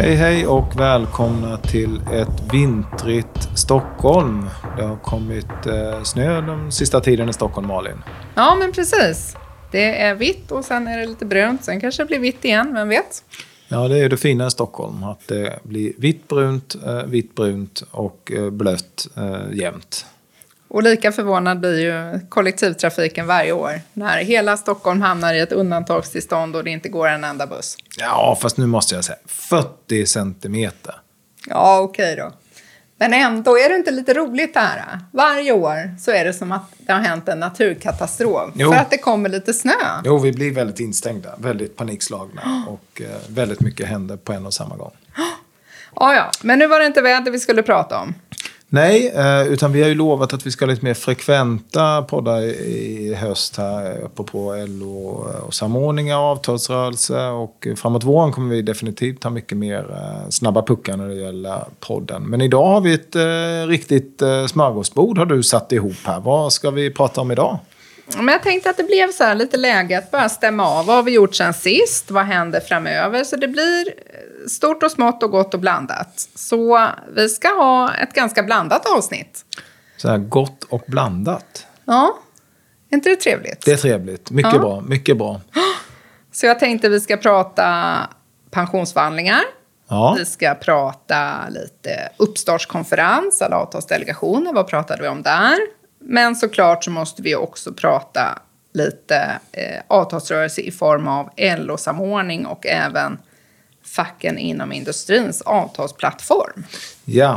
Hej och välkomna till ett vintrigt Stockholm. Det har kommit snö den sista tiden i Stockholm, Malin. Ja, men precis. Det är vitt och sen är det lite brunt. Sen kanske det blir vitt igen, vem vet? Ja, det är det fina i Stockholm. Att det blir vitt brunt och blött jämt. Och lika förvånad blir ju kollektivtrafiken varje år. När hela Stockholm hamnar i ett undantagstillstånd och det inte går en enda buss. Ja, fast nu måste jag säga 40 centimeter. Ja, okej då. Men ändå är det inte lite roligt här. Varje år så är det som att det har hänt en naturkatastrof. Jo. För att det kommer lite snö. Jo, vi blir väldigt instängda, väldigt panikslagna och väldigt mycket händer på en och samma gång. Ja, men nu var det inte väder vi skulle prata om. Nej, utan vi har ju lovat att vi ska ha lite mer frekventa poddar i höst här på LO och samordningar, avtalsrörelse och framåt våren kommer vi definitivt ha mycket mer snabba puckar när det gäller podden. Men idag har vi ett riktigt smörgåsbord har du satt ihop här. Vad ska vi prata om idag? Men jag tänkte att det blev så här lite läge att bara stämma av. Vad har vi gjort sen sist? Vad händer framöver? Så det blir stort och smått och gott och blandat. Så vi ska ha ett ganska blandat avsnitt. Så här gott och blandat. Ja, är inte det trevligt? Det är trevligt. Mycket bra, mycket bra. Så jag tänkte vi ska prata pensionsförhandlingar. Ja. Vi ska prata lite uppstartskonferens eller avtalsdelegationer. Vad pratade vi om där? Men såklart så måste vi också prata lite avtalsrörelse i form av LO-samordning och även facken inom industrins avtalsplattform. Ja,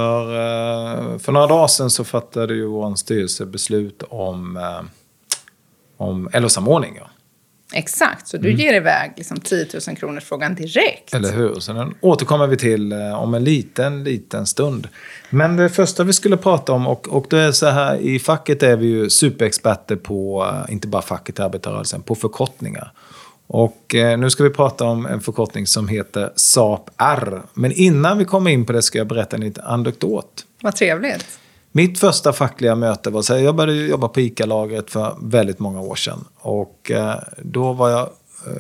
för några dagar sedan så fattade ju vår styrelse beslut om LO-samordning. Ja. Exakt, så du ger iväg liksom 10 000 kronors frågan direkt. Eller hur? Så den återkommer vi till om en liten stund. Men det första vi skulle prata om, och det är så här, i facket är vi ju superexperter på, inte bara facket i arbetarrörelsen, på förkortningar. Och nu ska vi prata om en förkortning som heter SAP-R. Men innan vi kommer in på det ska jag berätta en liten anekdot. Vad trevligt. Mitt första fackliga möte var så här, jag började jobba på ICA-lagret för väldigt många år sedan. Och då var jag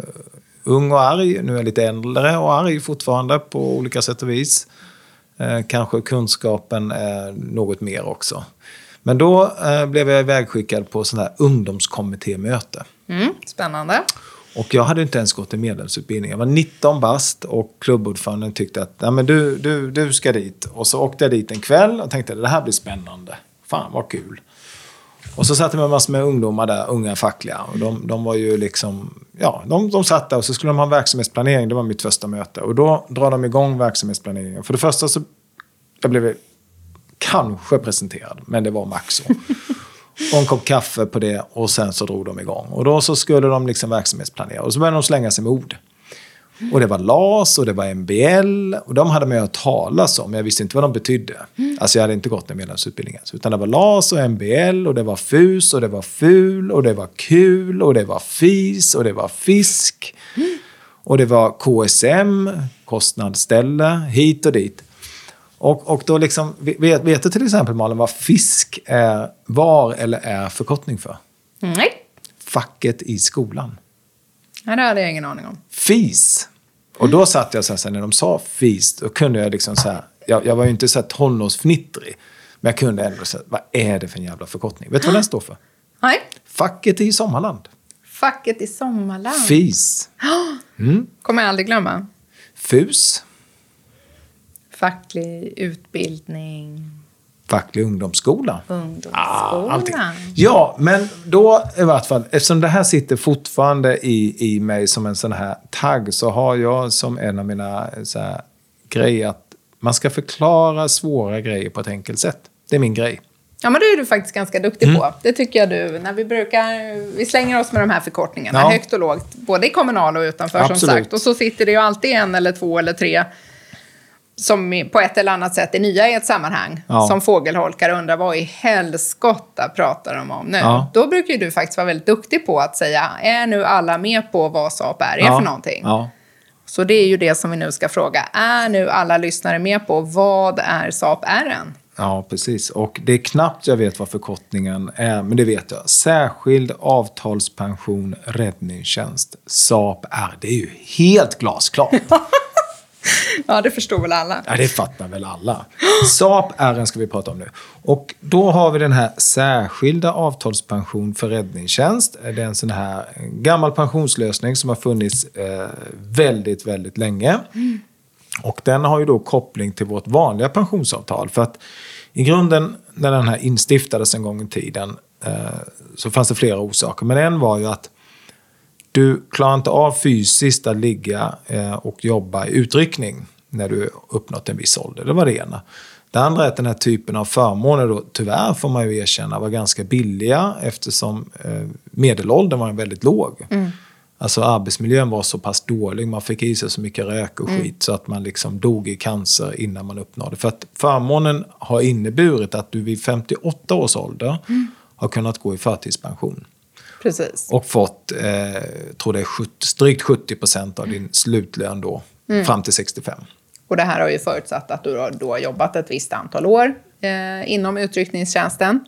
ung och arg, nu är jag lite äldre och arg fortfarande på olika sätt och vis. Kanske kunskapen är något mer också. Men då blev jag ivägskickad på sån här ungdomskommittémöte. Spännande. Och jag hade inte ens gått en medlemsutbildning. Jag var 19 bast och klubbordföranden tyckte att nej, men du ska dit. Och så åkte jag dit en kväll och tänkte det här blir spännande. Fan vad kul. Och så satt jag med massor med ungdomar där, unga fackliga. Och de var ju liksom, ja, de satt där och så skulle de ha en verksamhetsplanering. Det var mitt första möte. Och då drar de igång verksamhetsplaneringen. För det första så jag blev kanske presenterad, men det var max så. Och en kopp kaffe på det och sen så drog de igång. Och då så skulle de liksom verksamhetsplanera. Och så började de slänga sig med ord. Och det var LAS och det var MBL. Och de hade med att talas om. Jag visste inte vad de betydde. Alltså jag hade inte gått en medlemsutbildning. Utan det var LAS och MBL och det var FUS och det var FUL och det var KUL och det var FIS och det var FISK. Och det var KSM, kostnadsställe, hit och dit. Och då liksom, vet du till exempel Malin vad FISK var eller är förkortning för? Nej. Facket i skolan. Ja, det hade jag ingen aning om. FIS. Och då satt jag så här, när de sa FIS, då kunde jag liksom så här, jag var ju inte så här tonårsfnittrig, men jag kunde ändå säga, vad är det för en jävla förkortning? Vet du vad den står för? Nej. Facket i Sommarland. Facket i Sommarland. FIS. Kommer jag aldrig glömma. FUS. Facklig utbildning. Facklig ungdomsskola. Ungdomsskolan. Ja, men då i vart fall, eftersom det här sitter fortfarande i mig som en sån här tagg, så har jag som en av mina så här, grejer att man ska förklara svåra grejer på ett enkelt sätt. Det är min grej. Ja, men det är du faktiskt ganska duktig på. Det tycker jag du. När vi slänger oss med de här förkortningarna. Högt och lågt. Både i kommunal och utanför. Absolut. Som sagt. Och så sitter det ju alltid en eller två eller tre som på ett eller annat sätt är nya i ett sammanhang. Ja. Som fågelholkar undrar vad i helskotta pratar de om nu. Ja. Då brukar ju du faktiskt vara väldigt duktig på att säga, är nu alla med på vad SAP är för någonting? Ja. Så det är ju det som vi nu ska fråga. Är nu alla lyssnare med på vad är SAP-R'n? Ja, precis. Och det är knappt jag vet vad förkortningen är, men det vet jag. Särskild avtalspension räddningstjänst. SAP-R. Det är ju helt glasklart. Ja, det förstår väl alla. Ja, det fattar väl alla. SAP-R ska vi prata om nu. Och då har vi den här särskilda avtalspension för räddningstjänst. Det är en sån här gammal pensionslösning som har funnits väldigt, väldigt länge. Och den har ju då koppling till vårt vanliga pensionsavtal. För att i grunden, när den här instiftades en gång i tiden, så fanns det flera orsaker. Men en var ju att du klarar inte av fysiskt att ligga och jobba i utryckning när du uppnått en viss ålder. Det var det ena. Det andra är att den här typen av förmåner då, tyvärr får man ju erkänna, var ganska billiga eftersom medelåldern var väldigt låg. Alltså arbetsmiljön var så pass dålig, man fick i sig så mycket rök och skit så att man liksom dog i cancer innan man uppnådde. För att förmånen har inneburit att du vid 58 års ålder har kunnat gå i förtidspension. Precis. Och fått, tror det är drygt 70% av din slutlön då, fram till 65. Och det här har ju förutsatt att du då har jobbat ett visst antal år inom utryckningstjänsten.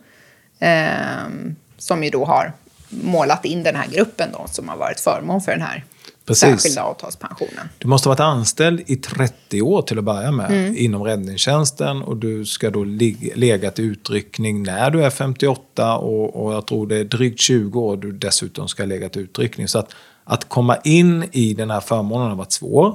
Som ju då har målat in den här gruppen då, som har varit förmån för den här särskilda avtalspensionen. Du måste ha varit anställd i 30 år till att börja med inom räddningstjänsten, och du ska då lägga till utryckning när du är 58 och jag tror det är drygt 20 år du dessutom ska lägga till utryckning. Så att komma in i den här förmånen har varit svår.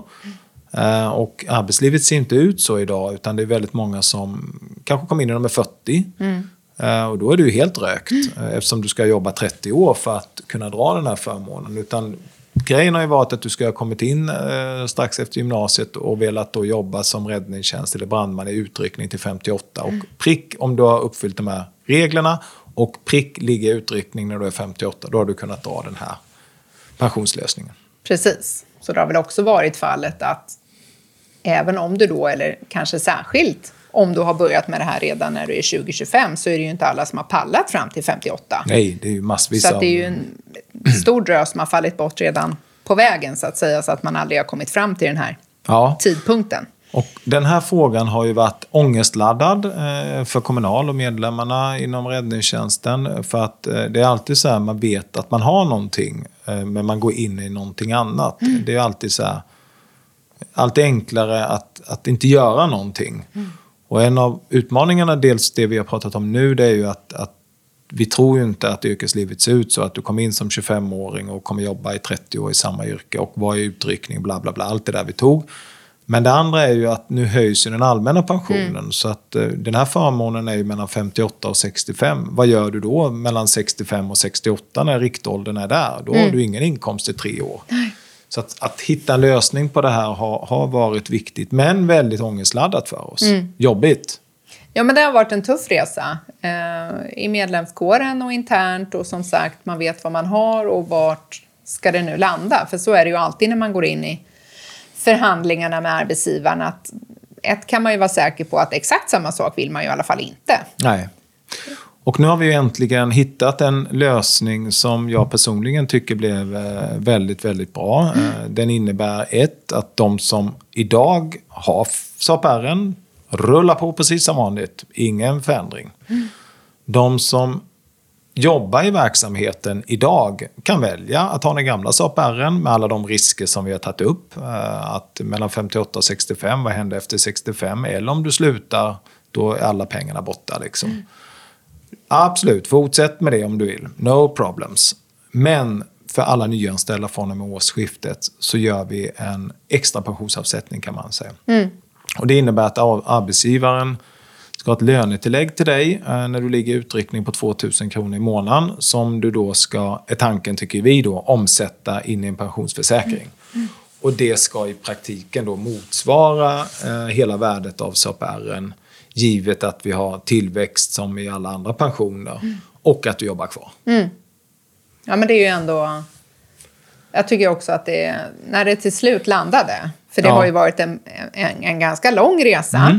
Och arbetslivet ser inte ut så idag, utan det är väldigt många som kanske kommer in när de är 40. Och då är du helt rökt eftersom du ska jobba 30 år för att kunna dra den här förmånen. Utan grejen har ju varit att du ska ha kommit in strax efter gymnasiet och velat då jobba som räddningstjänst eller brandman i utryckning till 58. Och prick om du har uppfyllt de här reglerna och prick ligger i utryckning när du är 58, då har du kunnat dra den här pensionslösningen. Precis, så det har väl också varit fallet att även om du då, eller kanske särskilt om du har börjat med det här redan när du är 20-25, så är det ju inte alla som har pallat fram till 58. Nej, det är ju massvis. Så att det är ju en stor drös som har fallit bort redan på vägen så att säga, så att man aldrig har kommit fram till den här tidpunkten. Och den här frågan har ju varit ångestladdad för Kommunal och medlemmarna inom räddningstjänsten, för att det är alltid så här, man vet att man har någonting men man går in i någonting annat. Det är alltid så här, alltid enklare att inte göra någonting. Och en av utmaningarna, dels det vi har pratat om nu, det är ju att vi tror ju inte att yrkeslivet ser ut så att du kommer in som 25-åring och kommer jobba i 30 år i samma yrke och vara i utryckning, bla bla bla, allt det där vi tog. Men det andra är ju att nu höjs ju den allmänna pensionen, så att den här förmånen är ju mellan 58 och 65. Vad gör du då mellan 65 och 68 när riktåldern är där? Då har du ingen inkomst i 3 år. Så att hitta en lösning på det här har varit viktigt, men väldigt ångestladdat för oss. Jobbigt. Ja, men det har varit en tuff resa i medlemskåren och internt, och som sagt, man vet vad man har och vart ska det nu landa. För så är det ju alltid när man går in i förhandlingarna med arbetsgivaren, att kan man ju vara säker på att exakt samma sak vill man ju i alla fall inte. Nej. Och nu har vi ju äntligen hittat en lösning som jag personligen tycker blev väldigt, väldigt bra. Den innebär att de som idag har SAP-R:en rullar på precis som vanligt. Ingen förändring. De som jobbar i verksamheten idag kan välja att ha den gamla SAP-R:en med alla de risker som vi har tagit upp. Att mellan 58 och 65, vad händer efter 65? Eller om du slutar, då är alla pengarna borta liksom. Absolut, fortsätt med det om du vill. No problems. Men för alla nyanställda från och med årsskiftet så gör vi en extra pensionsavsättning, kan man säga. Och det innebär att arbetsgivaren ska ha ett lönetillägg till dig när du ligger i utryckning på 2 000 kronor i månaden, som du då ska, är tanken tycker vi då, omsätta in i en pensionsförsäkring. Och det ska i praktiken då motsvara hela värdet av SAP-R:en, givet att vi har tillväxt som i alla andra pensioner och att du jobbar kvar. Ja, men det är ju ändå... Jag tycker också att när det till slut landade, för det har ju varit en ganska lång resa.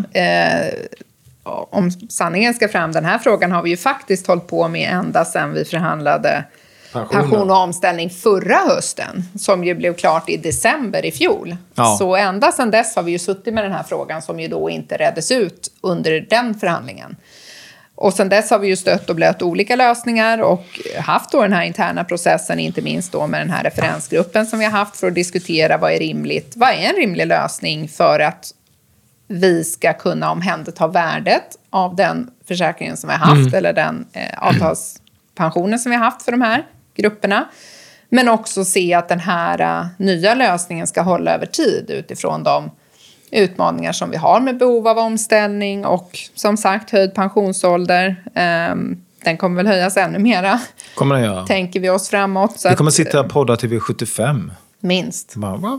Om sanningen ska fram, den här frågan har vi ju faktiskt hållit på med ända sedan vi förhandlade pension och omställning förra hösten, som ju blev klart i december i fjol. Så ända sedan dess har vi ju suttit med den här frågan, som ju då inte reddes ut under den förhandlingen. Och sen dess har vi ju stött och blött olika lösningar och haft då den här interna processen, inte minst då med den här referensgruppen som vi har haft för att diskutera vad är rimligt, vad är en rimlig lösning för att vi ska kunna omhänderta värdet av den försäkringen som vi har haft eller den avtalspensionen som vi har haft för de här grupperna. Men också se att den här nya lösningen ska hålla över tid utifrån de utmaningar som vi har med behov av omställning och som sagt höjd pensionsålder. Den kommer väl höjas ännu mera. Kommer den göra. Tänker vi oss framåt. Så vi kommer sitta och podda till vi är 75. Minst.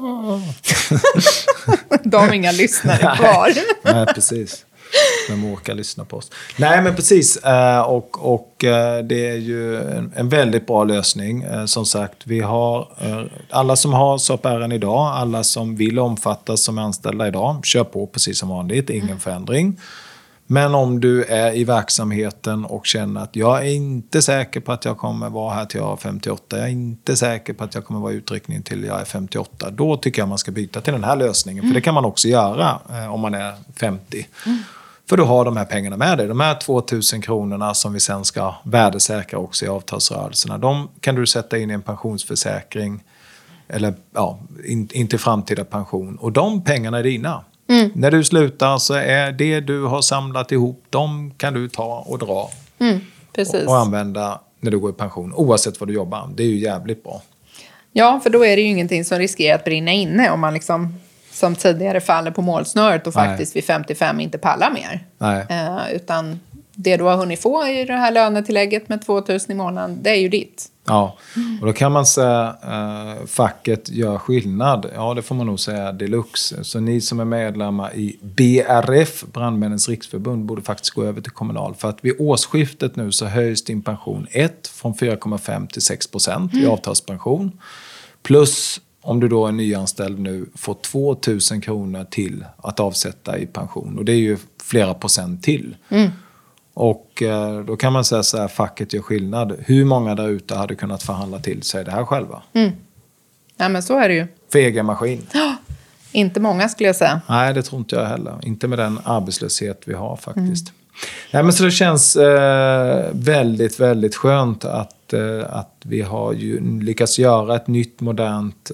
De har inga lyssnare kvar. Nej, precis. De orkar lyssna på oss. Nej, men precis. Och det är ju en väldigt bra lösning. Som sagt, vi har alla som har SAP-RN idag, alla som vill omfattas som anställda idag, kör på precis som vanligt, ingen förändring. Men om du är i verksamheten och känner att jag är inte säker på att jag kommer vara här till jag är 58, jag är inte säker på att jag kommer vara i utryckning till jag är 58, då tycker jag man ska byta till den här lösningen. För det kan man också göra om man är 50. För du har de här pengarna med dig. De här 2000 kronorna som vi sen ska värdesäkra också i avtalsrörelserna. De kan du sätta in i en pensionsförsäkring. Eller inte framtida pension. Och de pengarna är dina. När du slutar så är det du har samlat ihop. De kan du ta och dra. Precis. Och använda när du går i pension. Oavsett vad du jobbar. Det är ju jävligt bra. Ja, för då är det ju ingenting som riskerar att brinna inne. Om man liksom som tidigare faller på målsnöret och faktiskt vid 55 inte pallar mer. Utan det du har hunnit få i det här lönetillägget med 2000 i månaden, det är ju ditt. Ja, och då kan man säga facket gör skillnad. Ja, det får man nog säga deluxe. Så ni som är medlemmar i BRF, Brandmännens riksförbund, borde faktiskt gå över till Kommunal. För att vid årsskiftet nu så höjs din pension från 4,5 till 6% i avtalspension. Plus om du då är nyanställd nu får 2000 kronor till att avsätta i pension. Och det är ju flera procent till. Och då kan man säga så här, facket gör skillnad. Hur många där ute hade kunnat förhandla till sig det här själva? Ja, men så är det ju. För egen maskin. Inte många skulle jag säga. Nej, det tror inte jag heller. Inte med den arbetslöshet vi har faktiskt. Nej, men så det känns väldigt, väldigt skönt att vi har ju lyckats göra ett nytt modernt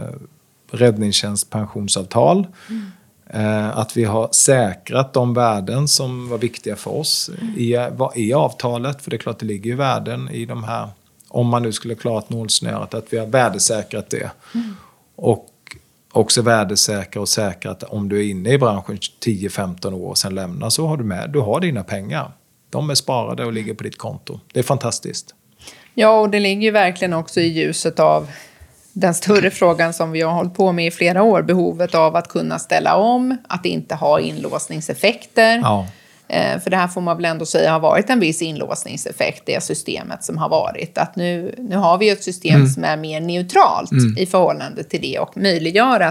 räddningstjänstpensionsavtal. Att vi har säkrat de värden som var viktiga för oss i avtalet. För det är klart det ligger ju värden i de här, om man nu skulle klara ett nålsnöret, att vi har värdesäkrat det. Och också värdesäkra och säkra att om du är inne i branschen 10-15 år och sen lämnar, så har du har dina pengar. De är sparade och ligger på ditt konto. Det är fantastiskt. Ja, och det ligger ju verkligen också i ljuset av den större frågan som vi har hållit på med i flera år. Behovet av att kunna ställa om, att inte ha inlåsningseffekter. Ja. För det här får man väl ändå säga har varit en viss inlåsningseffekt, det systemet som har varit. Att nu har vi ett system som är mer neutralt i förhållande till det och möjliggör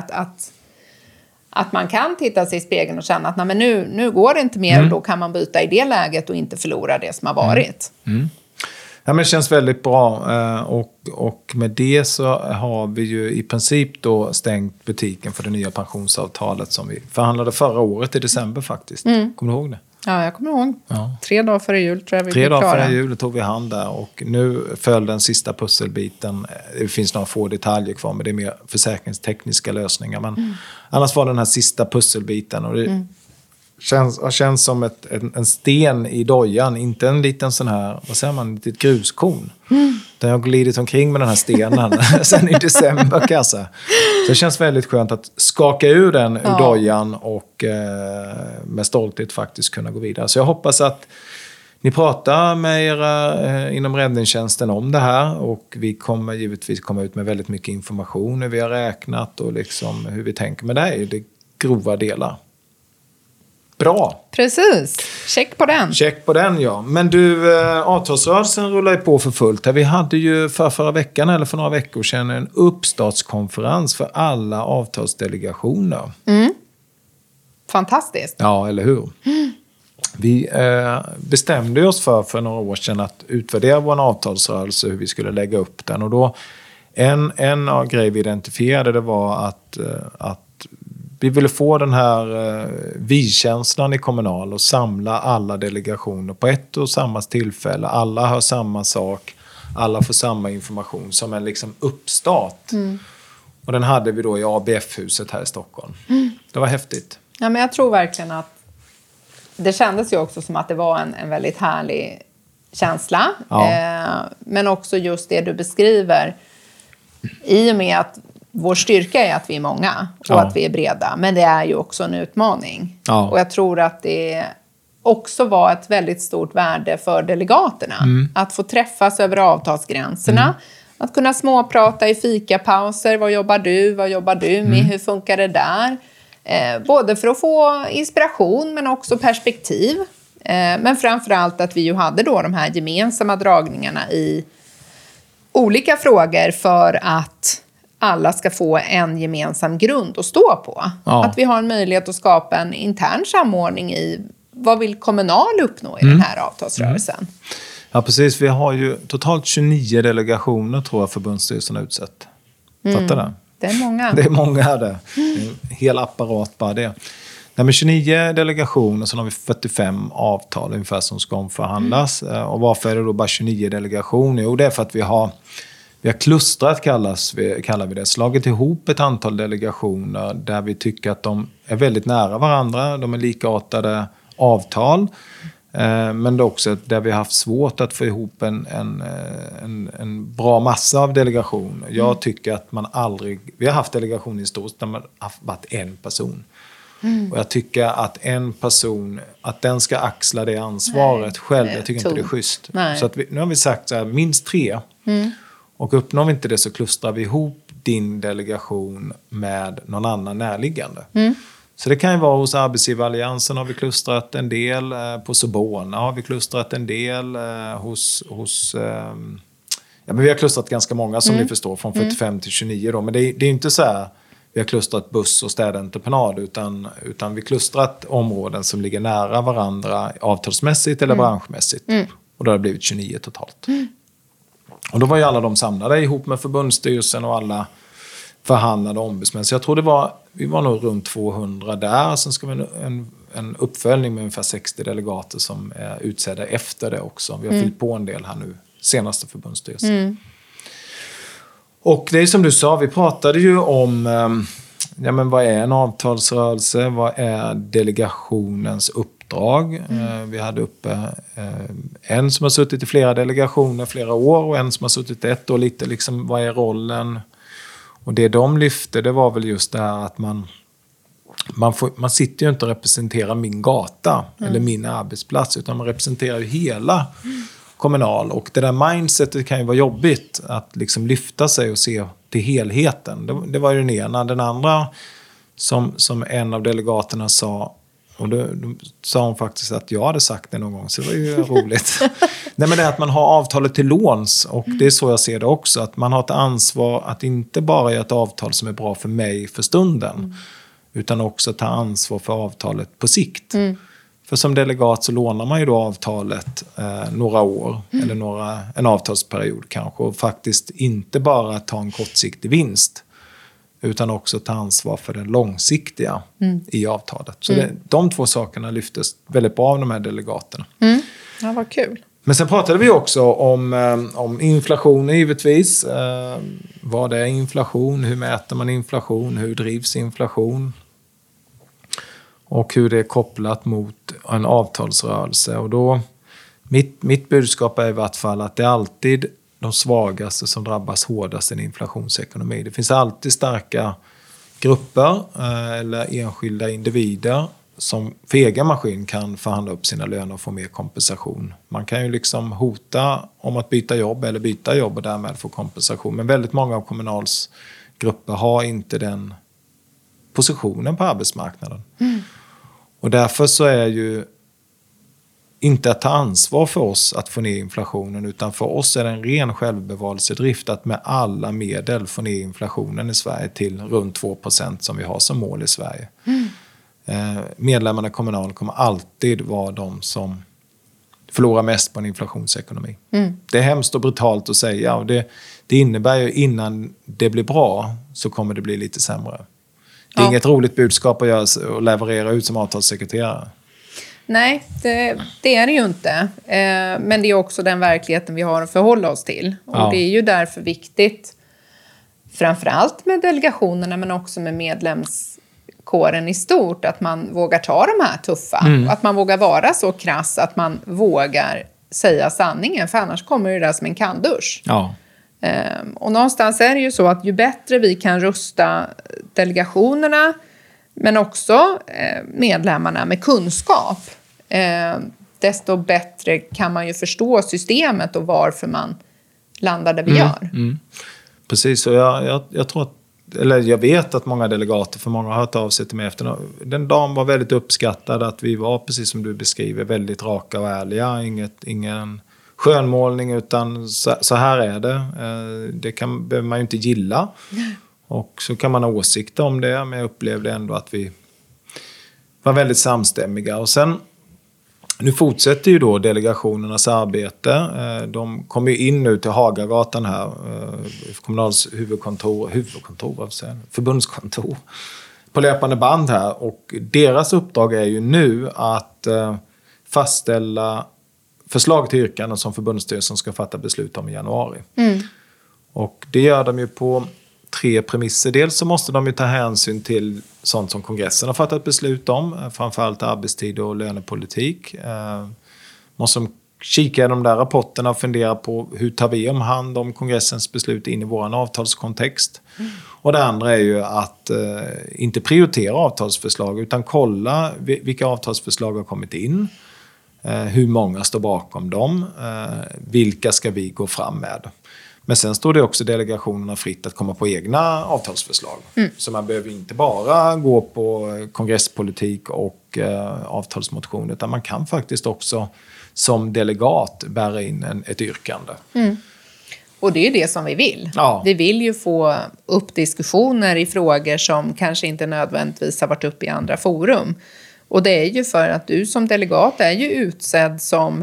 att man kan titta sig i spegeln och känna att nej, men nu går det inte mer och då kan man byta i det läget och inte förlora det som har varit. Ja, men det känns väldigt bra och med det så har vi ju i princip då stängt butiken för det nya pensionsavtalet som vi förhandlade förra året i december faktiskt. Kommer du ihåg det? Ja, jag kommer ihåg. Ja. 3 dagar före jul tror jag vi 3 dagar före jul tog vi hand där och nu föll den sista pusselbiten. Det finns några få detaljer kvar men det är mer försäkringstekniska lösningar. Men annars var den här sista pusselbiten och det känns som en sten i dojan, inte en liten sån här, vad säger man, ett gruskorn. Där jag har glidit omkring med den här stenen sen i december kassa. Så det känns väldigt skönt att skaka ur den ur dojan och med stolthet faktiskt kunna gå vidare. Så jag hoppas att ni pratar med era inom räddningstjänsten om det här och vi kommer givetvis komma ut med väldigt mycket information hur vi har räknat och liksom hur vi tänker. Men det är ju det grova delar. Bra. Precis. Check på den. Check på den, ja. Men du, avtalsrörelsen rullar ju på för fullt. Vi hade ju förra veckan eller för några veckor sedan en uppstartskonferens för alla avtalsdelegationer. Fantastiskt. Ja, eller hur? Vi bestämde oss för några år sedan att utvärdera vår avtalsrörelse, hur vi skulle lägga upp den. Och då en av grejer vi identifierade det var att vi ville få den här vi-känslan i Kommunal och samla alla delegationer på ett och samma tillfälle. Alla har samma sak, alla får samma information som en liksom uppstart. Och den hade vi då i ABF-huset här i Stockholm. Det var häftigt. Ja, men jag tror verkligen att det kändes ju också som att det var en väldigt härlig känsla. Men också just det du beskriver. I och med att vår styrka är att vi är många och att vi är breda. Men det är ju också en utmaning. Ja. Och jag tror att det också var ett väldigt stort värde för delegaterna. Att få träffas över avtalsgränserna. Att kunna småprata i fikapauser. Vad jobbar du? Vad jobbar du med? Hur funkar det där? Både för att få inspiration men också perspektiv. Men framförallt att vi ju hade då de här gemensamma dragningarna i olika frågor för att alla ska få en gemensam grund att stå på. Ja. Att vi har en möjlighet att skapa en intern samordning i vad vill Kommunal uppnå i den här avtalsrörelsen. Ja, precis. Vi har ju totalt 29 delegationer tror jag förbundsstyrelsen har utsett. Fattar det? Det är många. Det är många det. En hel apparat bara det. Nej, men 29 delegationer, så har vi 45 avtal ungefär som ska omförhandlas. Och varför är det då bara 29 delegationer? Jo, det är för att vi har klustrat, kallar vi det. Slagit ihop ett antal delegationer där vi tycker att de är väldigt nära varandra. De är likartade avtal. Men det är också där vi har haft svårt att få ihop en bra massa av delegationer. Jag tycker att vi har haft delegationer i stort där man har varit en person. Och jag tycker att en person, att den ska axla det ansvaret själv. Jag tycker inte det är schysst. Så att nu har vi sagt så här, minst 3. Och uppnår vi inte det så klustrar vi ihop din delegation med någon annan närliggande. Så det kan ju vara hos Arbetsgivaralliansen har vi klustrat en del. På Sobona har vi klustrat en del. Men vi har klustrat ganska många som ni förstår. Från 45 till 29 då. Men det är inte så här vi har klustrat buss- och städentreprenad. Utan vi klustrat områden som ligger nära varandra avtalsmässigt eller branschmässigt. Och då har det blivit 29 totalt. Och då var ju alla de samlade ihop med förbundsstyrelsen och alla förhandlade ombudsmän. Så jag tror vi var nog runt 200 där. Sen ska vi en uppföljning med ungefär 60 delegater som är utsedda efter det också. Vi har fyllt på en del här nu, senaste förbundsstyrelsen. Och det är som du sa, vi pratade ju om vad är en avtalsrörelse? Vad är delegationens uppdrag? Vi hade uppe en som har suttit i flera delegationer flera år och en som har suttit ett år lite. Liksom, vad är rollen? Och det de lyfte, det var väl just det här att man sitter ju inte och representerar min gata eller min arbetsplats, utan man representerar ju hela Kommunal. Och det där mindsetet kan ju vara jobbigt att liksom lyfta sig och se till helheten. Det var ju den ena. Den andra som en av delegaterna sa, och då sa hon faktiskt att jag hade sagt det någon gång, så det var ju roligt. Nej, men det är att man har avtalet till låns, och det är så jag ser det också. Att man har ett ansvar att inte bara göra ett avtal som är bra för mig för stunden, utan också ta ansvar för avtalet på sikt. För som delegat så lånar man ju då avtalet några år, eller en avtalsperiod kanske, och faktiskt inte bara ta en kortsiktig vinst, utan också ta ansvar för den långsiktiga i avtalet. Så de två sakerna lyftes väldigt bra av de här delegaterna. Ja, vad kul. Men sen pratade vi också om inflation givetvis. Vad är inflation? Hur mäter man inflation? Hur drivs inflation? Och hur det är kopplat mot en avtalsrörelse. Och då, mitt budskap är i vart fall att det är alltid de svagaste som drabbas hårdast i en inflationsekonomi. Det finns alltid starka grupper eller enskilda individer som för egen maskin kan förhandla upp sina löner och få mer kompensation. Man kan ju liksom hota om att byta jobb eller byta jobb och därmed få kompensation. Men väldigt många av Kommunals grupper har inte den positionen på arbetsmarknaden. Och därför så är ju inte att ta ansvar för oss att få ner inflationen, utan för oss är det en ren självbevarelsedrift att med alla medel få ner inflationen i Sverige till runt 2% som vi har som mål i Sverige. Medlemmarna i Kommunal kommer alltid vara de som förlorar mest på en inflationsekonomi. Det är hemskt och brutalt att säga, och det innebär ju innan det blir bra så kommer det bli lite sämre. Det är inget roligt budskap att göra och leverera ut som avtalssekreterare. Nej, det är det ju inte. Men det är också den verkligheten vi har att förhålla oss till. Och det är ju därför viktigt, framförallt med delegationerna men också med medlemskåren i stort, att man vågar ta de här tuffa. Och att man vågar vara så krass att man vågar säga sanningen. För annars kommer det där som en kalldusch. Ja. Och någonstans är det ju så att ju bättre vi kan rusta delegationerna men också medlemmarna med kunskap, desto bättre kan man ju förstå systemet och varför man landar där vi gör. Precis, och jag tror att, eller jag vet att många delegater, för många har hört av sig till mig efter. Den dagen var väldigt uppskattad att vi var, precis som du beskriver, väldigt raka och ärliga. Ingen skönmålning, utan så här är det. Det behöver man ju inte gilla. Och så kan man ha åsikter om det, men jag upplevde ändå att vi var väldigt samstämmiga. Och sen, nu fortsätter ju då delegationernas arbete. De kommer ju in nu till Hagagatan här, Kommunals förbundskontor på löpande band här. Och deras uppdrag är ju nu att fastställa förslag till yrkanden som förbundsstyrelsen ska fatta beslut om i januari. Och det gör de ju på 3 premisser. Dels så måste de ju ta hänsyn till sånt som kongressen har fattat beslut om, framförallt arbetstid och lönepolitik. Måste de kika i de där rapporterna och fundera på hur tar vi om hand om kongressens beslut in i vår avtalskontext. Och det andra är ju att inte prioritera avtalsförslag utan kolla vilka avtalsförslag har kommit in. Hur många står bakom dem. Vilka ska vi gå fram med. Men sen står det också delegationerna fritt att komma på egna avtalsförslag. Så man behöver inte bara gå på kongresspolitik och avtalsmotion, utan man kan faktiskt också som delegat bära in ett yrkande. Och det är ju det som vi vill. Ja. Vi vill ju få upp diskussioner i frågor som kanske inte nödvändigtvis har varit uppe i andra forum. Och det är ju för att du som delegat är ju utsedd som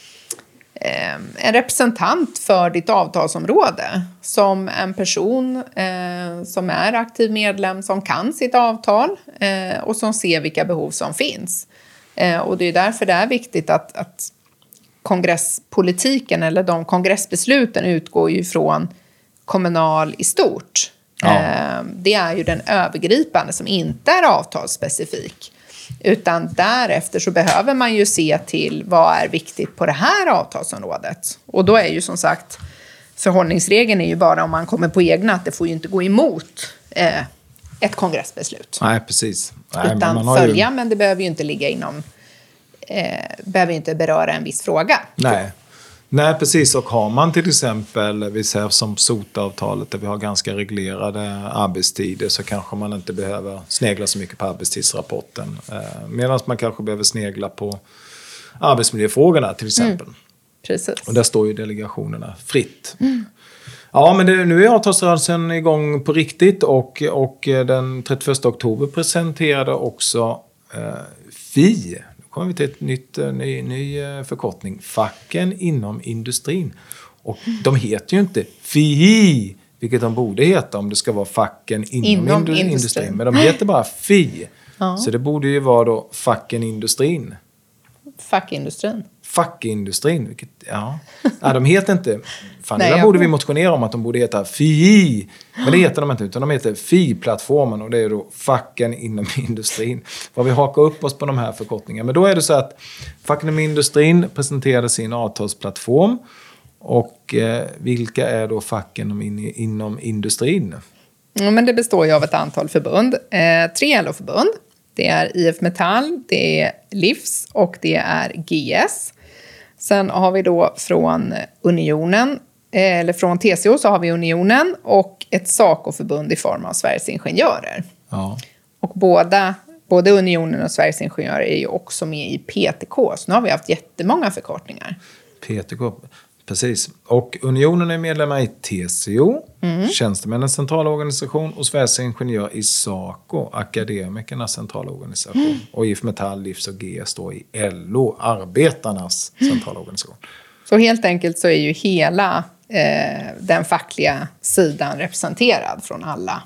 en representant för ditt avtalsområde. Som en person som är aktiv medlem, som kan sitt avtal och som ser vilka behov som finns. Och det är därför det är viktigt att kongresspolitiken eller de kongressbesluten utgår ju från Kommunal i stort. Det är ju den övergripande som inte är avtalsspecifik. Utan därefter så behöver man ju se till vad är viktigt på det här avtalsområdet. Och då är ju som sagt, förhållningsregeln är ju bara om man kommer på egna, att det får ju inte gå emot ett kongressbeslut. Nej, precis. Nej, utan man har följa, men det behöver ju inte ligga inom, behöver ju inte beröra en viss fråga. Nej, precis. Och har man till exempel, vi ser som SOTA-avtalet där vi har ganska reglerade arbetstider, så kanske man inte behöver snegla så mycket på arbetstidsrapporten. Medan man kanske behöver snegla på arbetsmiljöfrågorna till exempel. Precis. Och där står ju delegationerna fritt. Ja, men nu är avtalsrörelsen igång på riktigt och den 31 oktober presenterade också FI. Kommer vi till ett ny förkortning. Facken inom industrin. Och de heter ju inte FI, vilket de borde heta om det ska vara facken inom industrin. Men de heter bara FI. Ja. Så det borde ju vara då facken industrin. Fackindustrin. Vilket, ja, de heter inte... Fan, det borde vi motionera om att de borde heta FI. Men det heter de inte, utan de heter FI-plattformen. Och det är då facken inom industrin. Vad vi hakar upp oss på de här förkortningarna. Men då är det så att facken inom industrin presenterade sin avtalsplattform. Och vilka är då facken inom industrin? Ja, men det består ju av ett antal förbund. 3 LO-förbund. Det är IF Metall, det är Livs och det är GS. Sen har vi då från Unionen, eller från TCO så har vi Unionen och ett SACO-förbund i form av Sveriges Ingenjörer. Ja. Och både Unionen och Sveriges Ingenjörer är ju också med i PTK. Så nu har vi haft jättemånga förkortningar. PTK, precis. Och Unionen är medlemmar i TCO, Tjänstemännens centralorganisation, och Sveriges Ingenjör i SACO, Akademikernas centralorganisation. Och IF Metall, Livs och GS står i LO, Arbetarnas centralorganisation. Så helt enkelt så är ju hela den fackliga sidan representerad från alla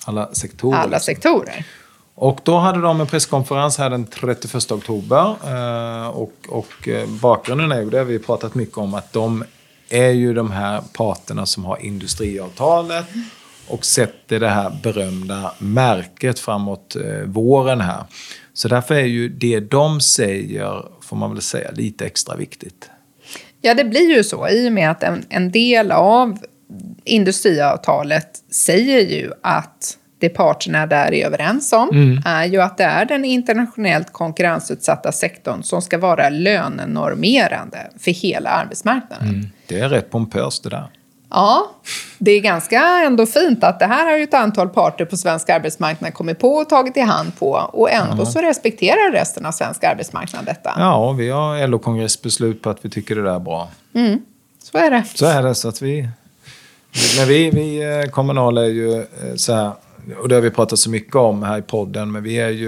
Alla sektorer. Alla sektorer. Och då hade de en presskonferens här den 31 oktober. Och bakgrunden är ju det vi pratat mycket om, att de är ju de här parterna som har industriavtalet och sätter det här berömda märket framåt våren här. Så därför är ju det de säger, får man väl säga, lite extra viktigt. Ja, det blir ju så. I och med att en del av industriavtalet säger ju att det parterna där är överens om är ju att det är den internationellt konkurrensutsatta sektorn som ska vara lönenormerande för hela arbetsmarknaden. Det är rätt pompöst det där. Ja, det är ganska ändå fint att det här har ju ett antal parter på svensk arbetsmarknad kommit på och tagit i hand på. Och ändå så respekterar resten av svensk arbetsmarknad detta. Ja, vi har LO-kongressbeslut på att vi tycker det där är bra. Så är det. Så är det, så att vi... Men vi kommunala är ju så här, och det har vi pratat så mycket om här i podden, men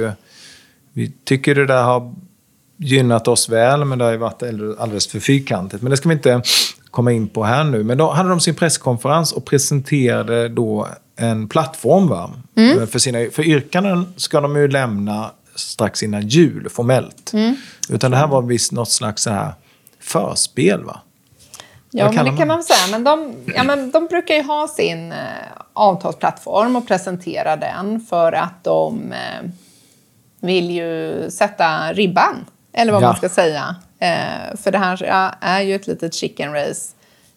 vi tycker det där har gynnat oss väl, men det har ju varit alldeles för fyrkantigt. Men det ska vi inte komma in på här nu. Men då hade de sin presskonferens och presenterade då en plattform, va? För yrkanden ska de ju lämna strax innan jul formellt. Utan det här var visst något slags så här förspel, va? Ja, men det kan man säga. Men de brukar ju ha sin avtalsplattform och presentera den för att de vill ju sätta ribban, eller vad man ska säga. För det här är ju ett litet chicken race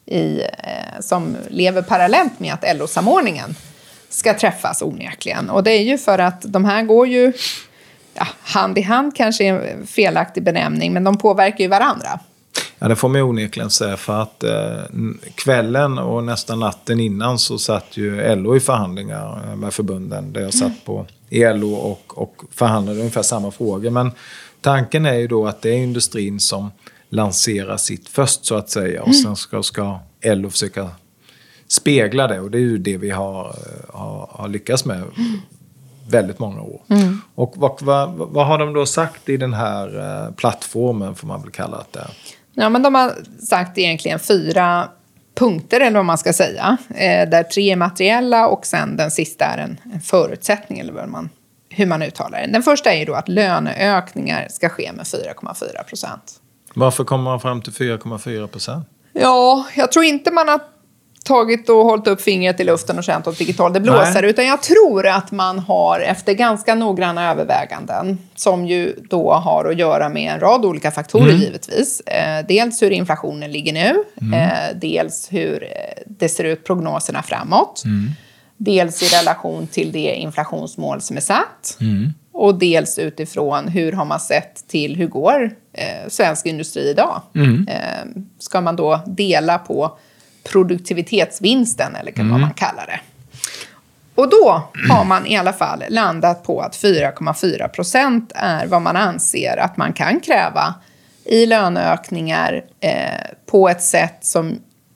som lever parallellt med att LO-samordningen ska träffas onekligen. Och det är ju för att de här går ju hand i hand, kanske är en felaktig benämning, men de påverkar ju varandra. Ja, det får man onekligen säga, för att kvällen och nästan natten innan så satt ju LO i förhandlingar med förbunden, där jag satt på i LO och förhandlade ungefär samma frågor. Men tanken är ju då att det är industrin som lanserar sitt först, så att säga, och sen ska LO försöka spegla det, och det är ju det vi har lyckats med väldigt många år. Och vad har de då sagt i den här plattformen, får man väl kalla det? Ja, men de har sagt egentligen 4 punkter, eller vad man ska säga. Där 3 är materiella och sen den sista är en förutsättning, eller hur man uttalar det. Den första är ju då att löneökningar ska ske med 4,4%. Varför kommer man fram till 4,4%? Ja, jag tror inte man har tagit och hållit upp fingret i luften och känt åt vilket håll det blåser. Utan jag tror att man har, efter ganska noggranna överväganden, som ju då har att göra med en rad olika faktorer givetvis. Dels hur inflationen ligger nu. Dels hur det ser ut prognoserna framåt. Dels i relation till det inflationsmål som är satt. Och dels utifrån hur har man sett till hur går svensk industri idag. Ska man då dela på produktivitetsvinsten, eller kan man kalla det. Och då har man i alla fall landat på att 4,4% är vad man anser att man kan kräva i löneökningar på ett sätt som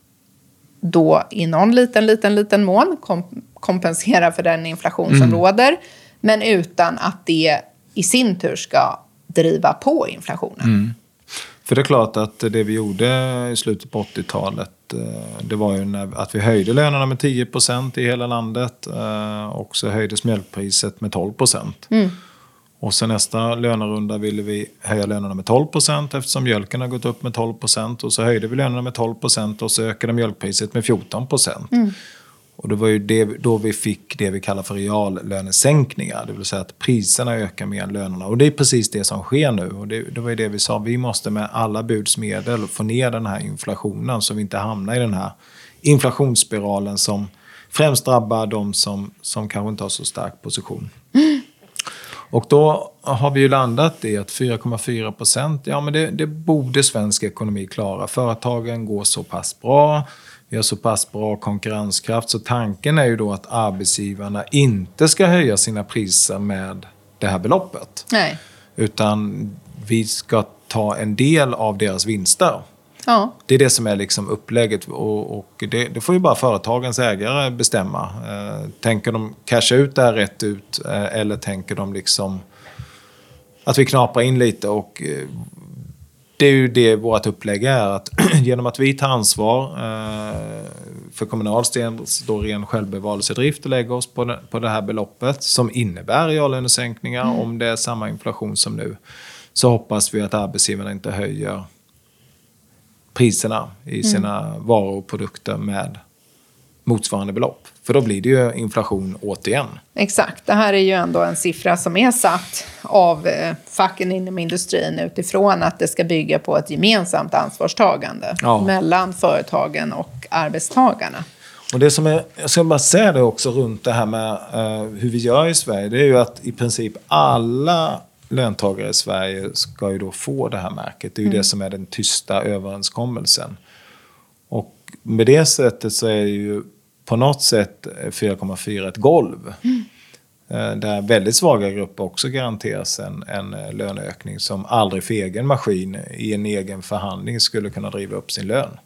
då i någon liten mån kompenserar för den inflation som råder, men utan att det i sin tur ska driva på inflationen. För det är klart att det vi gjorde i slutet på 80-talet, det var ju att vi höjde lönerna med 10% i hela landet, och så höjdes mjölkpriset med 12%. Och sen nästa lönerunda ville vi höja lönerna med 12% eftersom mjölken har gått upp med 12%, och så höjde vi lönerna med 12% och så ökade mjölkpriset med 14%. Och det var ju då vi fick det vi kallar för reallönesänkningar. Det vill säga att priserna ökar mer än lönerna. Och det är precis det som sker nu. Och det var ju det vi sa. Vi måste med alla budsmedel få ner den här inflationen, så vi inte hamnar i den här inflationsspiralen som främst drabbar de som kanske inte har så stark position. Och då har vi ju landat i att 4,4%, ja men det borde svensk ekonomi klara. Företagen går så pass bra. Vi har så pass bra konkurrenskraft, så tanken är ju då att arbetsgivarna inte ska höja sina priser med det här beloppet. Nej. Utan vi ska ta en del av deras vinster. Ja. Det är det som är liksom upplägget, och det får ju bara företagens ägare bestämma. Tänker de casha ut det här rätt ut, eller tänker de liksom att vi knaprar in lite? Och det är ju det vårt upplägg är, att genom att vi tar ansvar för Kommunals del då ren självbevarelsedrift och lägga oss på det här beloppet som innebär reallönesänkningar om det är samma inflation som nu. Så hoppas vi att arbetsgivarna inte höjer priserna i sina varor och produkter med motsvarande belopp. För då blir det ju inflation återigen. Exakt, det här är ju ändå en siffra som är satt av facken inom industrin utifrån att det ska bygga på ett gemensamt ansvarstagande mellan företagen och arbetstagarna. Och det som jag ska bara säga det också runt det här med hur vi gör i Sverige, det är ju att i princip alla löntagare i Sverige ska ju då få det här märket. Det är ju det som är den tysta överenskommelsen. Och med det sättet så är det ju på något sätt 4,4 ett golv. Där väldigt svaga grupper också garanteras en löneökning som aldrig för egen maskin i en egen förhandling skulle kunna driva upp sin lön.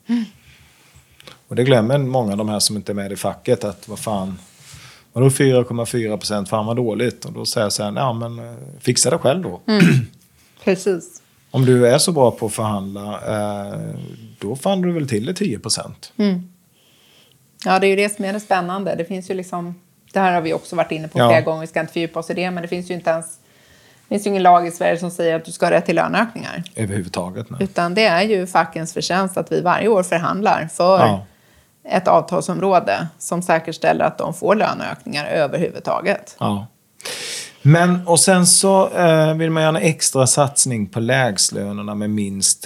Och det glömmer många av de här som inte är med i facket att vad fan, vadå 4,4%, fan vad dåligt. Och då säger jag så här, ja men fixa det själv då. Precis. Om du är så bra på att förhandla, då fann du väl till det 10%. Ja, det är ju det som är det spännande. Det finns ju liksom, det här har vi också varit inne på flera gånger, vi ska inte fördjupa oss i det, men det finns ju inte ens, det finns ju ingen lag i Sverige som säger att du ska ha rätt till löneökningar. Överhuvudtaget, nej. Utan det är ju fackens förtjänst att vi varje år förhandlar för ett avtalsområde som säkerställer att de får löneökningar överhuvudtaget. Ja. Men, och sen så vill man göra en extra satsning på lägslönerna med minst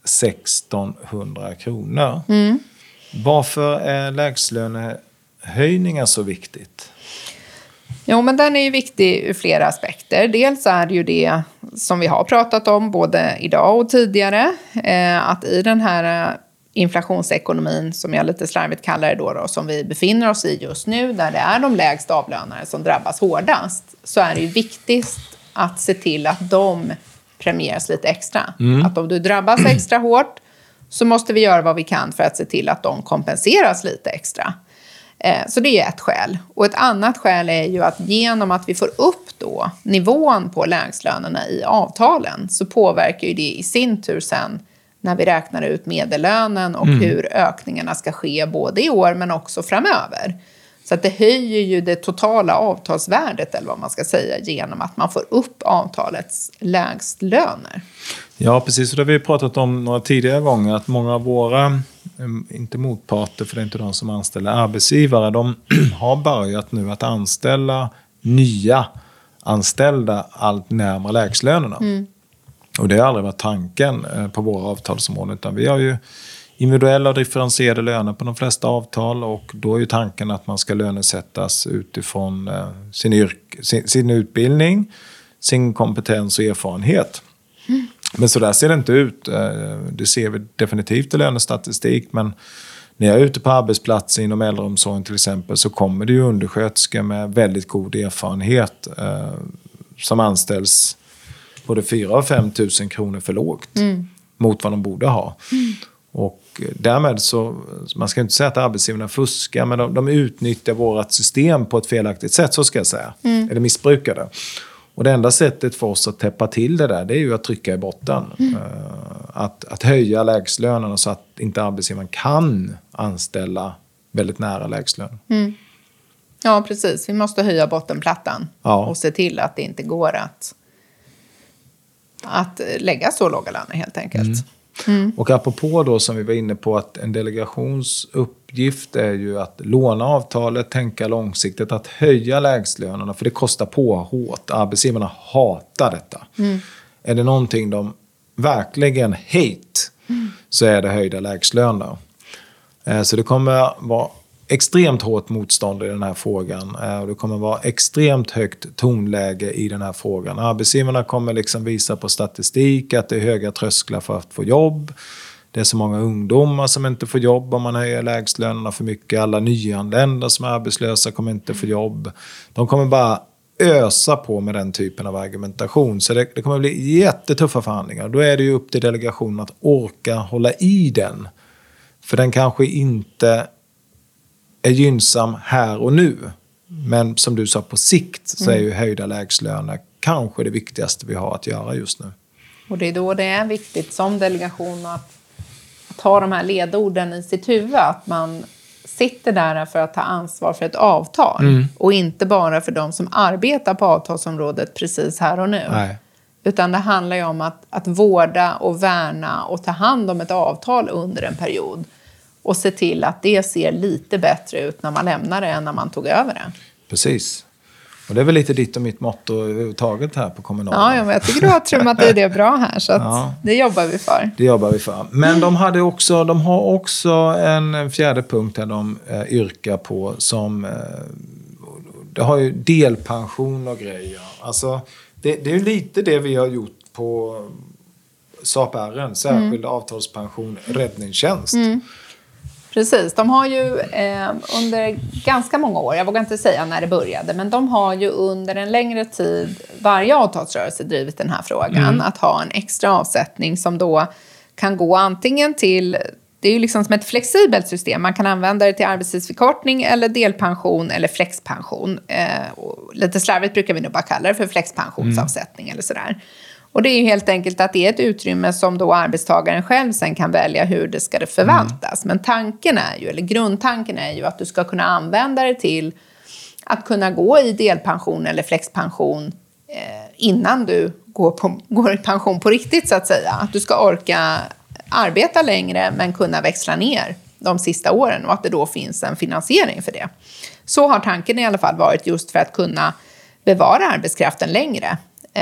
1600 kronor. Varför är lägslönehöjningar så viktigt? Jo, men den är ju viktig ur flera aspekter. Dels är det ju det som vi har pratat om både idag och tidigare. Att i den här inflationsekonomin, som jag lite slarvigt kallar det då, som vi befinner oss i just nu, där det är de lägst avlönade som drabbas hårdast, så är det ju viktigt att se till att de premieras lite extra. Att om du drabbas extra hårt så måste vi göra vad vi kan för att se till att de kompenseras lite extra. Så det är ett skäl. Och ett annat skäl är ju att genom att vi får upp då nivån på lägstlönerna i avtalen så påverkar ju det i sin tur sen när vi räknar ut medellönen och hur ökningarna ska ske både i år men också framöver. Så att det höjer ju det totala avtalsvärdet eller vad man ska säga genom att man får upp avtalets lägstlöner. Ja, precis. Och det har vi pratat om några tidigare gånger att många av våra, inte motparter för det är inte de som anställer arbetsgivare, de har börjat nu att anställa nya anställda allt närmare lägslönerna. Och det har aldrig varit tanken på våra avtalsområden utan vi har ju individuella och differentierade löner på de flesta avtal och då är ju tanken att man ska lönesättas utifrån sin utbildning, sin kompetens och erfarenhet. Men så där ser det inte ut. Det ser vi definitivt i lönestatistik men när jag är ute på arbetsplatser inom äldreomsorgen till exempel så kommer det ju undersköterskor med väldigt god erfarenhet som anställs både 4 och 5 000 kronor för lågt mot vad de borde ha. Och därmed så, man ska inte säga att arbetsgivarna fuskar, men de utnyttjar vårt system på ett felaktigt sätt, så ska jag säga. Eller missbrukar det. Och det enda sättet för oss att täppa till det där, det är ju att trycka i botten. Att höja lägslönerna så att inte arbetsgivaren kan anställa väldigt nära lägslön. Ja, precis. Vi måste höja bottenplattan och se till att det inte går att lägga så låga löner helt enkelt. Och apropå då som vi var inne på att en delegations uppgift är ju att låna avtalet, tänka långsiktigt, att höja lägslönerna för det kostar på hårt. Arbetsgivarna hatar detta. Är det någonting de verkligen så är det höjda lägslöner. Så det kommer vara extremt hårt motstånd i den här frågan. Och det kommer vara extremt högt tonläge i den här frågan. Arbetsgivarna kommer liksom visa på statistik att det är höga trösklar för att få jobb. Det är så många ungdomar som inte får jobb om man höjer lägstlönerna för mycket. Alla nyanlända som är arbetslösa kommer inte få jobb. De kommer bara ösa på med den typen av argumentation. Så det kommer bli jättetuffa förhandlingar. Då är det ju upp till delegationen att orka hålla i den. För den kanske inte är gynnsam här och nu. Men som du sa, på sikt så är ju höjda lägslöner kanske det viktigaste vi har att göra just nu. Och det är då det är viktigt som delegation att ha de här ledorden i sitt huvud. Att man sitter där för att ta ansvar för ett avtal. Och inte bara för de som arbetar på avtalsområdet precis här och nu. Nej. Utan det handlar ju om att vårda och värna och ta hand om ett avtal under en period. Och se till att det ser lite bättre ut när man lämnar det än när man tog över det. Precis. Och det är väl lite ditt och mitt motto överhuvudtaget här på kommunala. Ja, men jag tycker du har trummat i det bra här. Så att det jobbar vi för. Det jobbar vi för. Men de har också en fjärde punkt där de yrkar på som... det har ju delpension och grejer. Alltså, det är ju lite det vi har gjort på SAPR, särskild avtalspension, räddningstjänst. Precis, de har ju under ganska många år, jag vågar inte säga när det började, men de har ju under en längre tid varje avtalsrörelse drivit den här frågan. Att ha en extra avsättning som då kan gå antingen till, det är ju liksom som ett flexibelt system, man kan använda det till arbetstidsförkortning eller delpension eller flexpension. Lite slarvigt brukar vi nog bara kalla det för flexpensionsavsättning eller sådär. Och det är ju helt enkelt att det är ett utrymme som då arbetstagaren själv sen kan välja hur det ska förvaltas. Men tanken är ju, eller grundtanken är ju att du ska kunna använda det till att kunna gå i delpension eller flexpension innan du går i pension på riktigt så att säga. Att du ska orka arbeta längre men kunna växla ner de sista åren och att det då finns en finansiering för det. Så har tanken i alla fall varit just för att kunna bevara arbetskraften längre.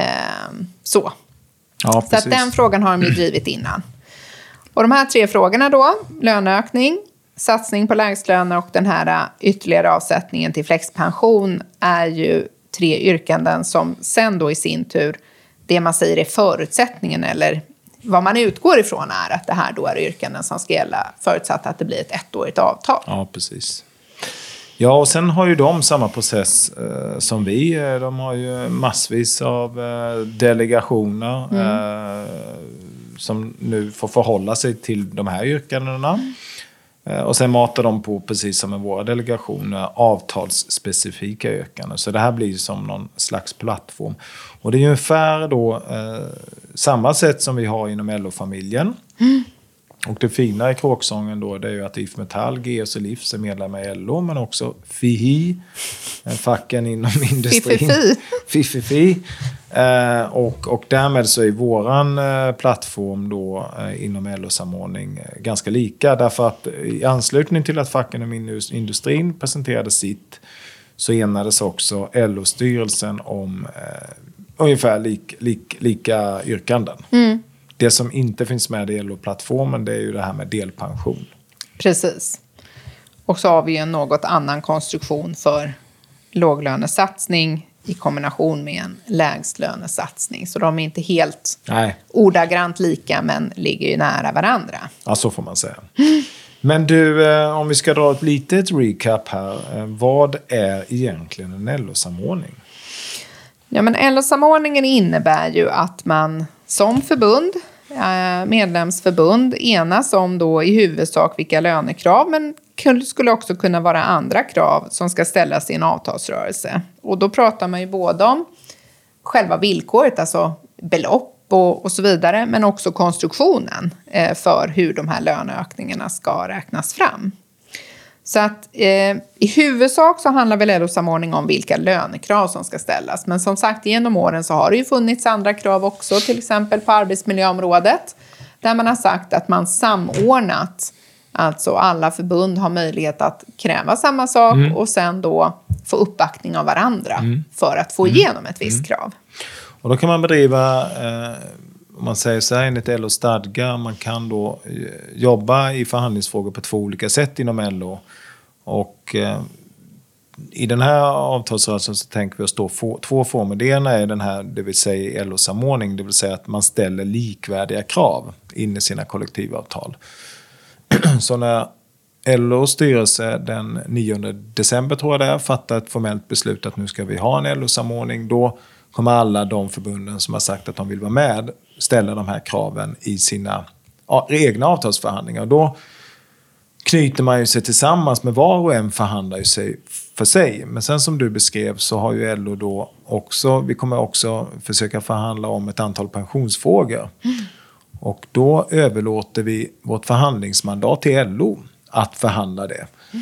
Så att den frågan har de ju drivit innan. Och de här 3 frågorna då, löneökning, satsning på lägstlöner och den här ytterligare avsättningen till flexpension är ju 3 yrkanden som sen då i sin tur, det man säger är förutsättningen eller vad man utgår ifrån är att det här då är yrkanden som ska gälla förutsatt att det blir ett 1-årigt avtal. Ja, precis. Ja, och sen har ju de samma process som vi. De har ju massvis av delegationer som nu får förhålla sig till de här yrkandena. Och sen matar de på, precis som med våra delegationer, avtalsspecifika yrkanden. Så det här blir som någon slags plattform. Och det är ungefär då samma sätt som vi har inom LO-familjen. Och det fina i kråksången då, det är ju att IF Metall, GS och Livs är medlemmar i LO, men också FIHI, facken inom industrin. Fififi. Och därmed så är våran plattform då inom LO-samordning ganska lika. Därför att i anslutning till att facken inom industrin presenterade sitt så enades också LO-styrelsen om ungefär lika yrkanden. Det som inte finns med i LO-plattformen, det är ju det här med delpension. Precis. Och så har vi en något annan konstruktion för låglönesatsning i kombination med en lägstlönesatsning. Så de är inte helt ordagrant lika, men ligger ju nära varandra. Ja, så får man säga. Men du, om vi ska dra ett litet recap här. Vad är egentligen en LO-samordning? Ja, men LO-samordningen innebär ju att man som förbund, medlemsförbund, enas om då i huvudsak vilka lönekrav, men skulle också kunna vara andra krav som ska ställas i en avtalsrörelse. Och då pratar man ju både om själva villkoret, alltså belopp och så vidare, men också konstruktionen för hur de här löneökningarna ska räknas fram. Så att i huvudsak så handlar väl LO-samordning om vilka lönekrav som ska ställas. Men som sagt, genom åren så har det ju funnits andra krav också. Till exempel på arbetsmiljöområdet. Där man har sagt att man samordnat. Alltså alla förbund har möjlighet att kräva samma sak. Och sen då få uppbackning av varandra. För att få igenom ett visst krav. Och då kan man bedriva... Om man säger så här enligt LO-stadgar, man kan då jobba i förhandlingsfrågor på 2 olika sätt inom LO. Och i den här avtalsrörelsen så tänker vi oss då 2 former. Det ena är den här, det vill säga LO-samordning, det vill säga att man ställer likvärdiga krav in i sina kollektivavtal. Så när LOs styrelse den 9 december tror jag det är, fattar ett formellt beslut att nu ska vi ha en LO-samordning, då kommer alla de förbunden som har sagt att de vill vara med ställa de här kraven i sina egna avtalsförhandlingar. Och då knyter man ju sig tillsammans med var och en förhandlar ju sig för sig. Men sen som du beskrev så har ju LO då också, vi kommer också försöka förhandla om ett antal pensionsfrågor. Och då överlåter vi vårt förhandlingsmandat till LO att förhandla det.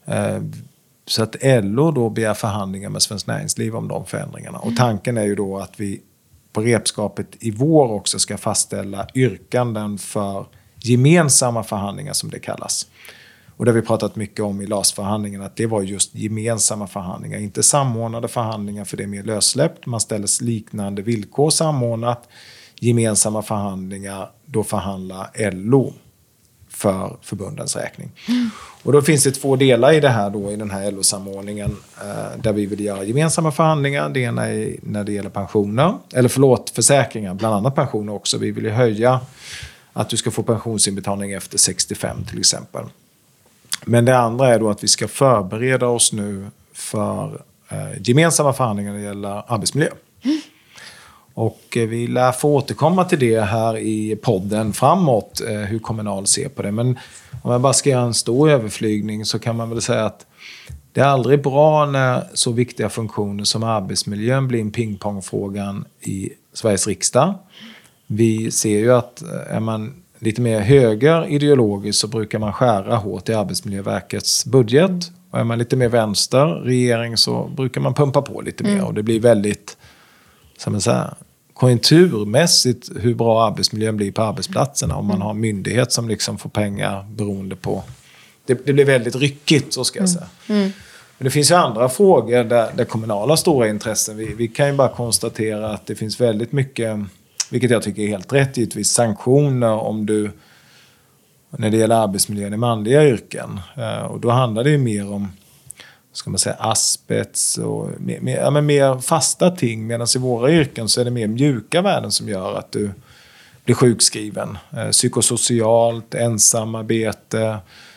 Så att LO då begär förhandlingar med Svenskt Näringsliv om de förändringarna. Och tanken är ju då att vi på repskapet i vår också ska fastställa yrkanden för gemensamma förhandlingar som det kallas. Och det har vi pratat mycket om i LAS-förhandlingen, att det var just gemensamma förhandlingar, inte samordnade förhandlingar, för det är mer lössläppt. Man ställer liknande villkor samordnat. Gemensamma förhandlingar, då förhandlar LO för förbundens räkning. Och då finns det 2 delar i det här då, i den här LO-samordningen, där vi vill göra gemensamma förhandlingar. Det ena är när det gäller pensioner, försäkringar, bland annat pensioner också. Vi vill ju höja att du ska få pensionsinbetalning efter 65 till exempel. Men det andra är då att vi ska förbereda oss nu för gemensamma förhandlingar när det gäller arbetsmiljö. Och vi lär få återkomma till det här i podden framåt, hur Kommunal ser på det. Men om jag bara ska göra en stor överflygning så kan man väl säga att det är aldrig bra när så viktiga funktioner som arbetsmiljön blir en pingpongfrågan i Sveriges riksdag. Vi ser ju att är man lite mer höger ideologiskt så brukar man skära hårt i Arbetsmiljöverkets budget. Och är man lite mer vänster regering så brukar man pumpa på lite mer. Och det blir väldigt, som man säger, konjunkturmässigt hur bra arbetsmiljön blir på arbetsplatserna. Om man har en myndighet som liksom får pengar beroende på... Det blir väldigt ryckigt, så ska jag säga. Men det finns ju andra frågor där kommunala stora intressen. Vi kan ju bara konstatera att det finns väldigt mycket, vilket jag tycker är helt rätt, givetvis sanktioner om du, när det gäller arbetsmiljön i manliga yrken. Och då handlar det ju mer om, ska man säga, asbest och mer fasta ting. Medan i våra yrken så är det mer mjuka värden som gör att du blir sjukskriven. Psykosocialt, ensamarbete,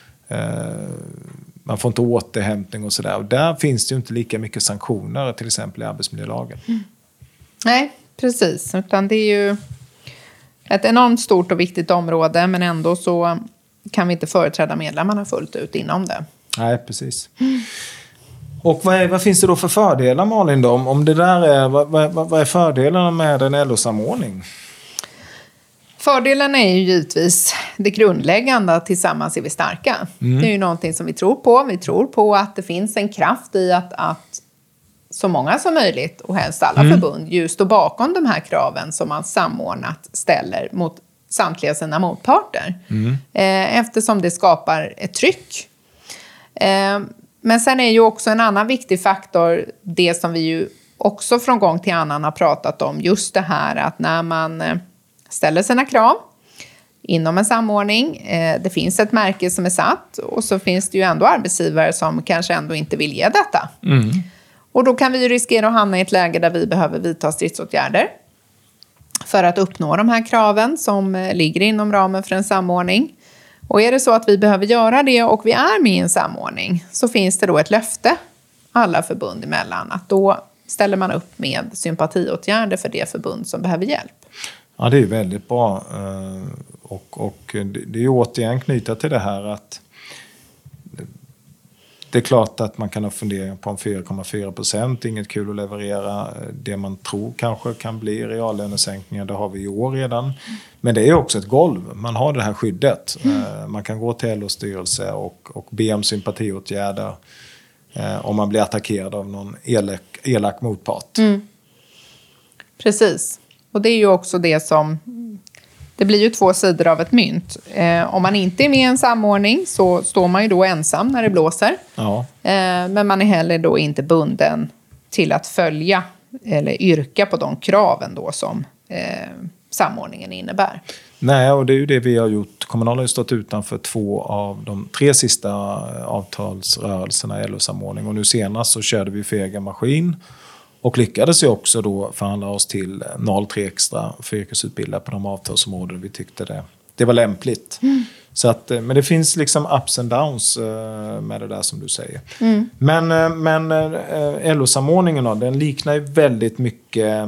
man får inte återhämtning och sådär. Och där finns det ju inte lika mycket sanktioner, till exempel i arbetsmiljölagen. Nej, precis. Utan det är ju ett enormt stort och viktigt område, men ändå så kan vi inte företräda medlemmarna fullt ut inom det. Nej, precis. Och vad finns det då för fördelar, Malin, då? Om det där är, vad är fördelarna med en LO-samordning? Fördelen är ju givetvis det grundläggande, att tillsammans är vi starka. Det är ju någonting som vi tror på. Vi tror på att det finns en kraft i att så många som möjligt, och helst alla förbund, ju står bakom de här kraven som man samordnat ställer mot samtliga sina motparter. Eftersom det skapar ett tryck. Men sen är ju också en annan viktig faktor, det som vi ju också från gång till annan har pratat om, just det här att när man ställer sina krav inom en samordning, det finns ett märke som är satt, och så finns det ju ändå arbetsgivare som kanske ändå inte vill ge detta. Och då kan vi ju riskera att hamna i ett läge där vi behöver vidta stridsåtgärder för att uppnå de här kraven som ligger inom ramen för en samordning. Och är det så att vi behöver göra det och vi är med i en samordning, så finns det då ett löfte alla förbund emellan att då ställer man upp med sympatiåtgärder för det förbund som behöver hjälp. Ja, det är väldigt bra. Och det är ju återigen knyta till det här att det är klart att man kan ha funderingar på om 4,4%, inget kul att leverera. Det man tror kanske kan bli reallönesänkningar, det har vi i år redan. Men det är också ett golv. Man har det här skyddet. Man kan gå till LO-styrelse och be om sympatiåtgärder om man blir attackerad av någon elak motpart. Precis. Och det är ju också det som... Det blir ju 2 sidor av ett mynt. Om man inte är med i en samordning så står man ju då ensam när det blåser. Ja. Men man är heller då inte bunden till att följa eller yrka på de kraven då som samordningen innebär. Nej, och det är ju det vi har gjort. Kommunal har ju stått utanför 2 av de 3 sista avtalsrörelserna i LO-samordning. Och nu senast så körde vi för egen maskin. Och lyckades ju också då förhandla oss till 0,3 extra för yrkesutbildare på de avtalsområden vi tyckte det var lämpligt. Så att, men det finns liksom ups and downs med det där som du säger. Men LO-samordningen då, den liknar ju väldigt mycket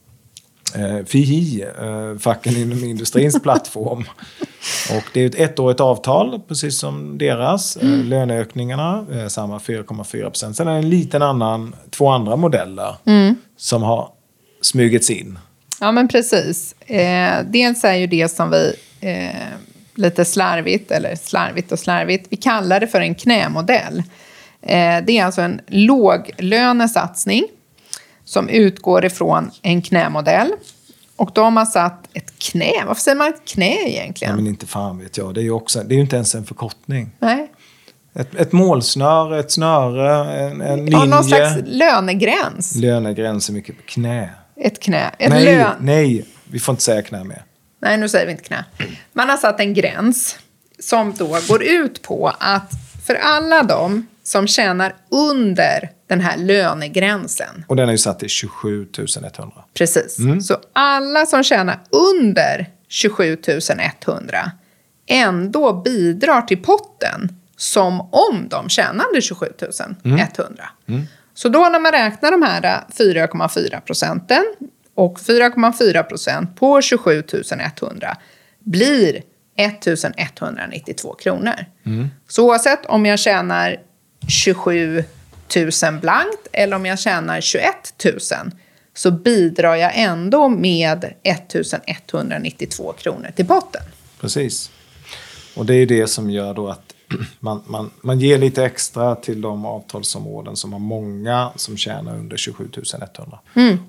FIHI, facken inom industrins plattform. Och det är ett 1-årigt avtal, precis som deras. Löneökningarna, samma 4,4%. Sen är det en liten annan, 2 andra modeller som har smugits in. Ja, men precis. Dels är ju det som vi lite slarvigt, eller slarvigt och slarvigt. Vi kallar det för en knämodell. Det är alltså en låglönesatsning som utgår ifrån en knämodell. Och då har man satt ett knä. Varför säger man ett knä egentligen? Ja, men inte fan vet jag. Det är ju inte ens en förkortning. Nej. Ett målsnöre, ett snöre, en linje. Ja, någon slags lönegräns. Lönegräns är mycket på knä. Ett knä. Nej, vi får inte säga knä mer. Nej, nu säger vi inte knä. Man har satt en gräns som då går ut på att för alla de som tjänar under den här lönegränsen. Och den är ju satt till 27 100. Precis. Så alla som tjänar under 27 100 ändå bidrar till potten som om de tjänade 27 100. Så då när man räknar de här 4,4% och 4,4% på 27 100 blir 1 192 kronor. Så oavsett om jag tjänar 27 000 blankt eller om jag tjänar 21 000 så bidrar jag ändå med 1 192 kronor till potten. Precis. Och det är det som gör då att man ger lite extra till de avtalsområden som har många som tjänar under 27 100.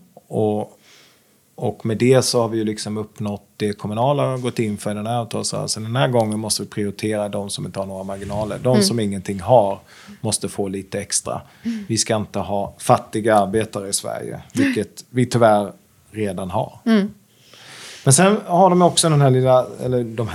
Och med det så har vi ju liksom uppnått det kommunala har gått in för den här avtalsrörelsen. Den här gången måste vi prioritera de som inte har några marginaler. De som ingenting har måste få lite extra. Vi ska inte ha fattiga arbetare i Sverige, vilket vi tyvärr redan har. Men sen har de också den här lilla, eller den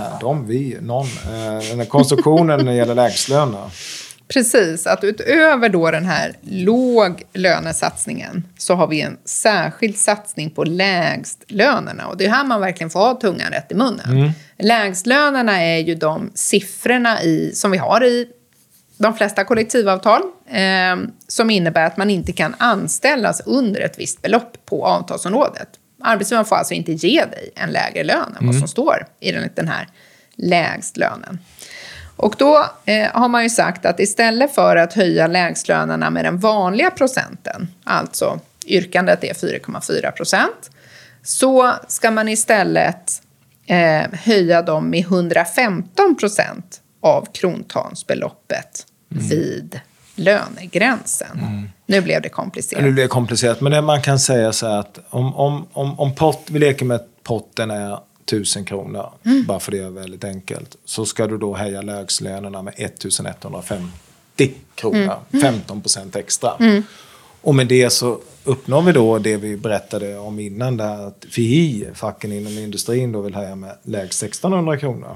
här konstruktionen när det gäller lägstlöner. Precis, att utöver då den här låglönesatsningen så har vi en särskild satsning på lägstlönerna. Och det är här man verkligen får ha tungan rätt i munnen. Lägstlönerna är ju de siffrorna som vi har i de flesta kollektivavtal som innebär att man inte kan anställas under ett visst belopp på avtalsområdet. Arbetsgivaren får alltså inte ge dig en lägre lön än vad som står i den här lägstlönen. Och då har man ju sagt att istället för att höja lägstlönerna med den vanliga procenten, alltså yrkandet är 4,4%, så ska man istället höja dem med 115% av krontalsbeloppet vid lönegränsen. Nu blev det komplicerat. Nu blev det komplicerat, men det man kan säga så här att om vi leker med att potten är 1000 kronor, bara för det är väldigt enkelt, så ska du då höja lägslönerna med 1150 kronor, 15% extra. Och med det så uppnår vi då det vi berättade om innan, där att facken inom industrin då vill höja med lägst 1600 kronor.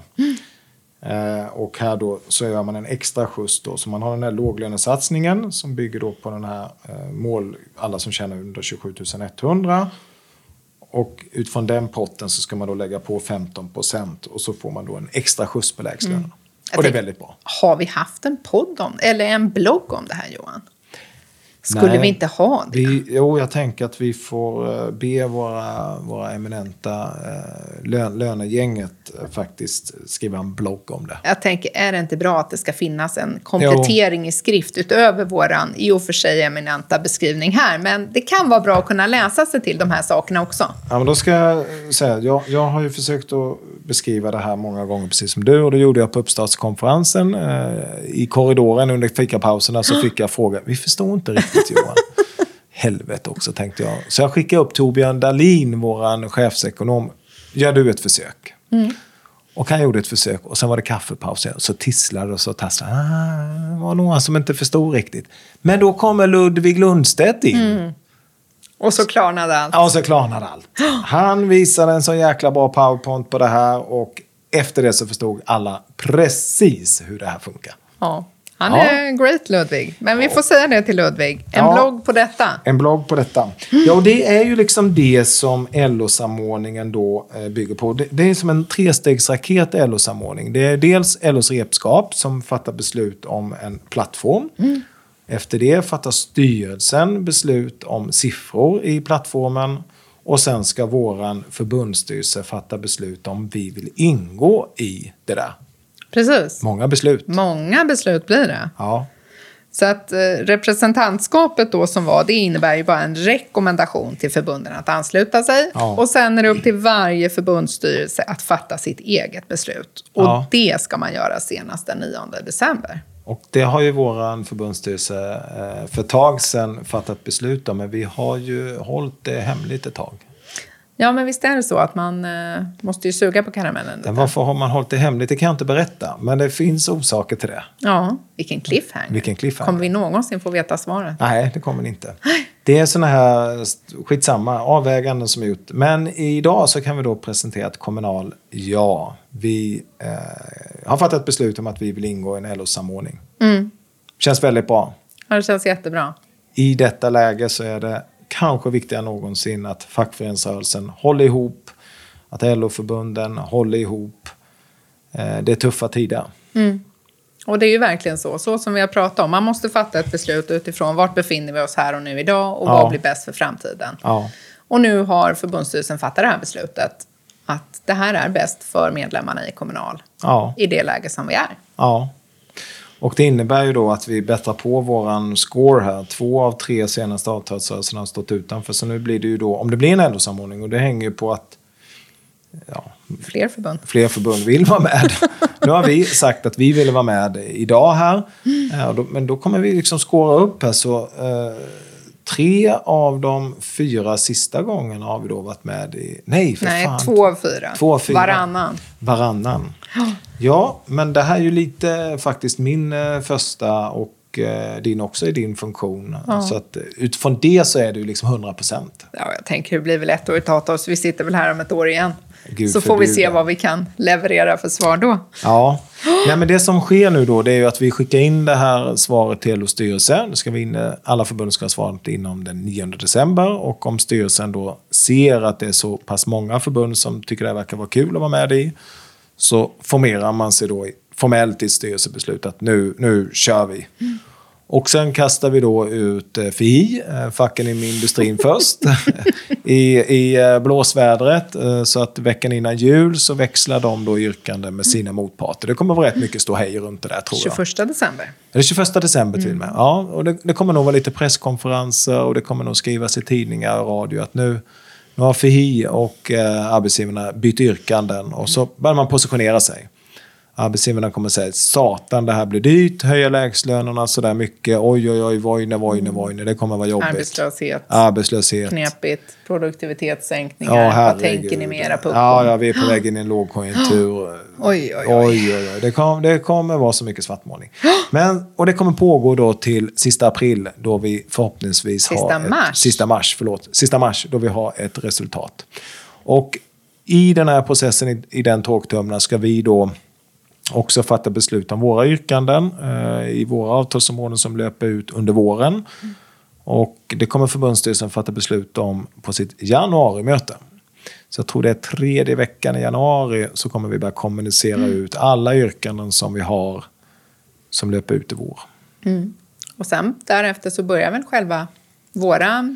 Och här då så gör man en extra skjuts då, så man har den här låglönesatsningen som bygger då på den här alla som tjänar under 27 100. Och utifrån den potten så ska man då lägga på 15% och så får man då en extra skjuts på lägstlönerna. Och det är väldigt bra. Har vi haft en podd eller en blogg om det här, Johan? Skulle vi inte ha det? Jag tänker att vi får be våra eminenta lönegänget faktiskt skriva en blogg om det. Jag tänker, är det inte bra att det ska finnas en komplettering i skrift utöver våran i och för sig eminenta beskrivning här? Men det kan vara bra att kunna läsa sig till de här sakerna också. Ja, men då ska jag säga, jag har ju försökt att beskriva det här många gånger precis som du, och det gjorde jag på uppstartskonferensen i korridoren under fikapauserna, så fick jag fråga, vi förstår inte riktigt Johan. Helvete också, tänkte jag. Så jag skickade upp Torbjörn Dahlin, våran chefsekonom. Gör du ett försök? Och han gjorde ett försök och sen var det kaffepaus och så tisslade och så tasslade. Det var några som inte förstod riktigt. Men då kommer Ludvig Lundstedt in. Och så klarnade allt. Ja, och så klarnade allt. Han visade en så jäkla bra PowerPoint på det här, och efter det så förstod alla precis hur det här funkar. Ja. Han är great, Ludvig. Men vi får säga det till Ludvig. En blogg på detta. En blogg på detta. Ja, och det är ju liksom det som LO-samordningen då bygger på. Det är som en trestegsraket LO-samordning. Det är dels LOs repskap som fattar beslut om en plattform. Efter det fattar styrelsen beslut om siffror i plattformen. Och sen ska våran förbundsstyrelse fatta beslut om vi vill ingå i det där. Precis. Många beslut. Många beslut blir det. Ja. Så att representantskapet då som var, det innebär ju bara en rekommendation till förbunden att ansluta sig. Ja. Och sen är det upp till varje förbundsstyrelse att fatta sitt eget beslut. Och det ska man göra senast den 9 december. Och det har ju våran förbundsstyrelse för ett tag sedan fattat beslut om. Men vi har ju hållit det hemligt ett tag. Ja, men visst är det så att man måste ju suga på karamellen. Men varför har man hållit det hemligt? Det kan jag inte berätta. Men det finns orsaker till det. Ja, vilken cliffhanger. Kommer vi någonsin få veta svaret? Nej, det kommer inte. Det är såna här skitsamma avväganden som är gjort. Men idag så kan vi då presentera ett Kommunal. Ja, vi har fattat beslut om att vi vill ingå i en LO-samordning. Känns väldigt bra. Ja, det känns jättebra. I detta läge så är det kanske viktigare än någonsin att fackföreningsrörelsen håller ihop, att LO-förbunden håller ihop. Det är tuffa tider. Och det är ju verkligen så som vi har pratat om. Man måste fatta ett beslut utifrån vart befinner vi oss här och nu idag och vad blir bäst för framtiden. Ja. Och nu har förbundsstyrelsen fattat det här beslutet att det här är bäst för medlemmarna i Kommunal i det läge som vi är. Ja. Och det innebär ju då att vi bättrar på våran score här. 2 av 3 senaste avtalsrörelserna har stått utanför. Så nu blir det ju då, om det blir en LO-samordning, och det hänger ju på att fler förbund vill vara med. Nu har vi sagt att vi vill vara med idag här. Men då kommer vi liksom skåra upp här. Så 3 av de 4 sista gångerna har vi då varit med i... Nej, 2 av 4. 2 av 4. Varannan. Ja, men det här är ju lite faktiskt min första och din också i din funktion. Så att utifrån det så är det ju liksom 100%. Ja, jag tänker det blir väl ett år i tatas. Vi sitter väl här om ett år igen. Så får vi se vad vi kan leverera för svar då. Ja, nej, men det som sker nu då, det är ju att vi skickar in det här svaret till LO-styrelsen. Det ska vi in, alla förbund ska ha svaret inom den 9 december. Och om styrelsen då ser att det är så pass många förbund som tycker det verkar vara kul att vara med i, så formerar man sig då formellt i styrelsebeslut att nu kör vi. Och sen kastar vi då ut FI, facken i industrin först, i blåsvädret. Så att veckan innan jul så växlar de då yrkanden med sina motparter. Det kommer vara rätt mycket stå hej runt det där, tror jag. 21 december. Det är 21 december till och med. Ja, och det kommer nog vara lite presskonferenser och det kommer nog skrivas i tidningar och radio att nu har FI och arbetsgivarna bytt yrkanden och så börjar man positionera sig. Arbetsgivarna kommer säga, satan, det här blir dyrt, höja lägslönerna så där mycket, oj, vojne, det kommer vara jobbigt. Arbetslöshet. Knepigt, produktivitetssänkningar, vad tänker ni mera på? Ja, vi är på väg in i en lågkonjunktur. Oj. Det kommer vara så mycket svartmålning. Och det kommer pågå då till sista april, då vi förhoppningsvis sista mars, då vi har ett resultat. Och i den här processen, i den tågtumlaren, ska vi då också fatta beslut om våra yrkanden i våra avtalsområden som löper ut under våren. Och det kommer förbundsstyrelsen fatta beslut om på sitt januarimöte. Så jag tror det är 3:e veckan i januari så kommer vi börja kommunicera ut alla yrkanden som vi har som löper ut i vår. Och sen därefter så börjar väl själva våra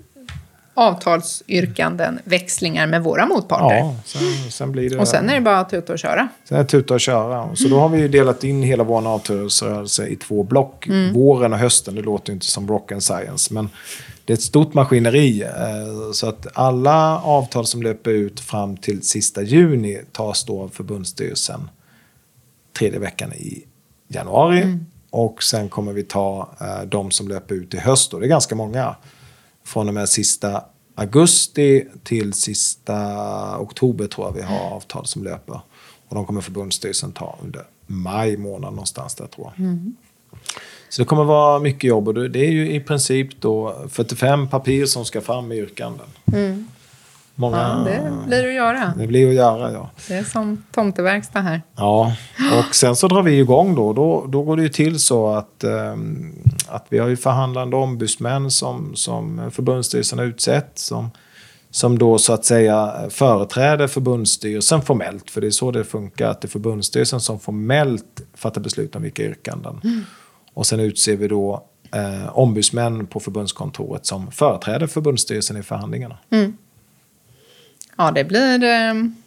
avtalsyrkanden, växlingar med våra motparter. Ja, sen blir det... Och sen är det bara att tuta och köra. Sen är det tuta och köra. Så då har vi ju delat in hela vår avtalsrörelse i 2 block. Våren och hösten, det låter ju inte som rock and science. Men det är ett stort maskineri. Så att alla avtal som löper ut fram till sista juni tas då av förbundsstyrelsen 3:e veckan i januari. Och sen kommer vi ta de som löper ut i höst. Då. Det är ganska många. Från och med sista augusti till sista oktober tror jag vi har avtal som löper. Och de kommer förbundsstyrelsen ta under maj månad någonstans där, tror jag. Så det kommer vara mycket jobb och det är ju i princip då 45 papir som ska fram i yrkanden. Det blir att göra. Det blir att göra, ja. Det är som tomteverkstad här. Ja, och sen så drar vi igång då. Då går det ju till så att vi har ju förhandlande ombudsmän som förbundsstyrelsen har utsett. Som då så att säga företräder förbundsstyrelsen formellt. För det är så det funkar, att det är förbundsstyrelsen som formellt fattar beslut om vilka yrkanden. Och sen utser vi då ombudsmän på förbundskontoret som företräder förbundsstyrelsen i förhandlingarna. Ja, det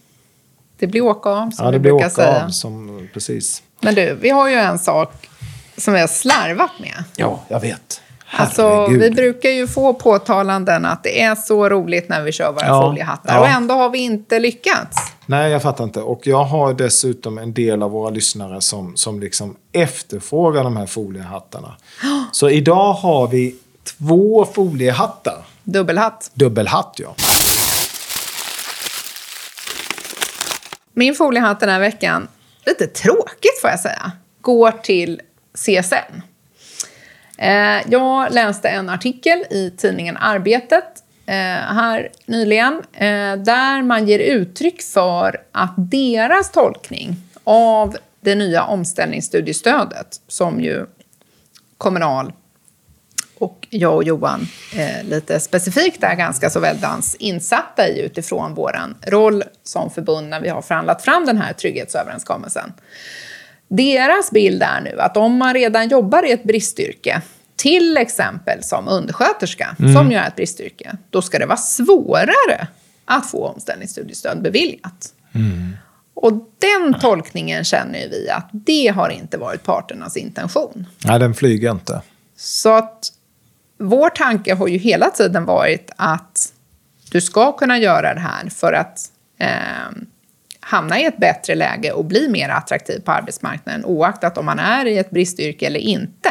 blir åka av, som vi brukar säga. Precis. Men du, vi har ju en sak som vi har slarvat med. Ja, jag vet. Alltså, vi brukar ju få påtalanden att det är så roligt när vi kör våra foliehattar. Ja. Och ändå har vi inte lyckats. Nej, jag fattar inte. Och jag har dessutom en del av våra lyssnare som liksom efterfrågar de här foliehattarna. Så idag har vi 2 foliehattar. Dubbelhatt. Dubbelhatt, ja. Min foliehatt den här veckan, lite tråkigt får jag säga, går till CSN. Jag läste en artikel i tidningen Arbetet här nyligen där man ger uttryck för att deras tolkning av det nya omställningsstudiestödet, som ju Kommunal och jag och Johan lite specifikt är ganska så väldans insatta i utifrån våran roll som förbund när vi har förhandlat fram den här trygghetsöverenskommelsen. Deras bild är nu att om man redan jobbar i ett bristyrke, till exempel som undersköterska, som ju är ett bristyrke, då ska det vara svårare att få omställningsstudiestöd beviljat. Och den tolkningen känner vi att det har inte varit parternas intention. Nej, den flyger inte. Så att vår tanke har ju hela tiden varit att du ska kunna göra det här för att hamna i ett bättre läge och bli mer attraktiv på arbetsmarknaden, oaktat om man är i ett bristyrke eller inte.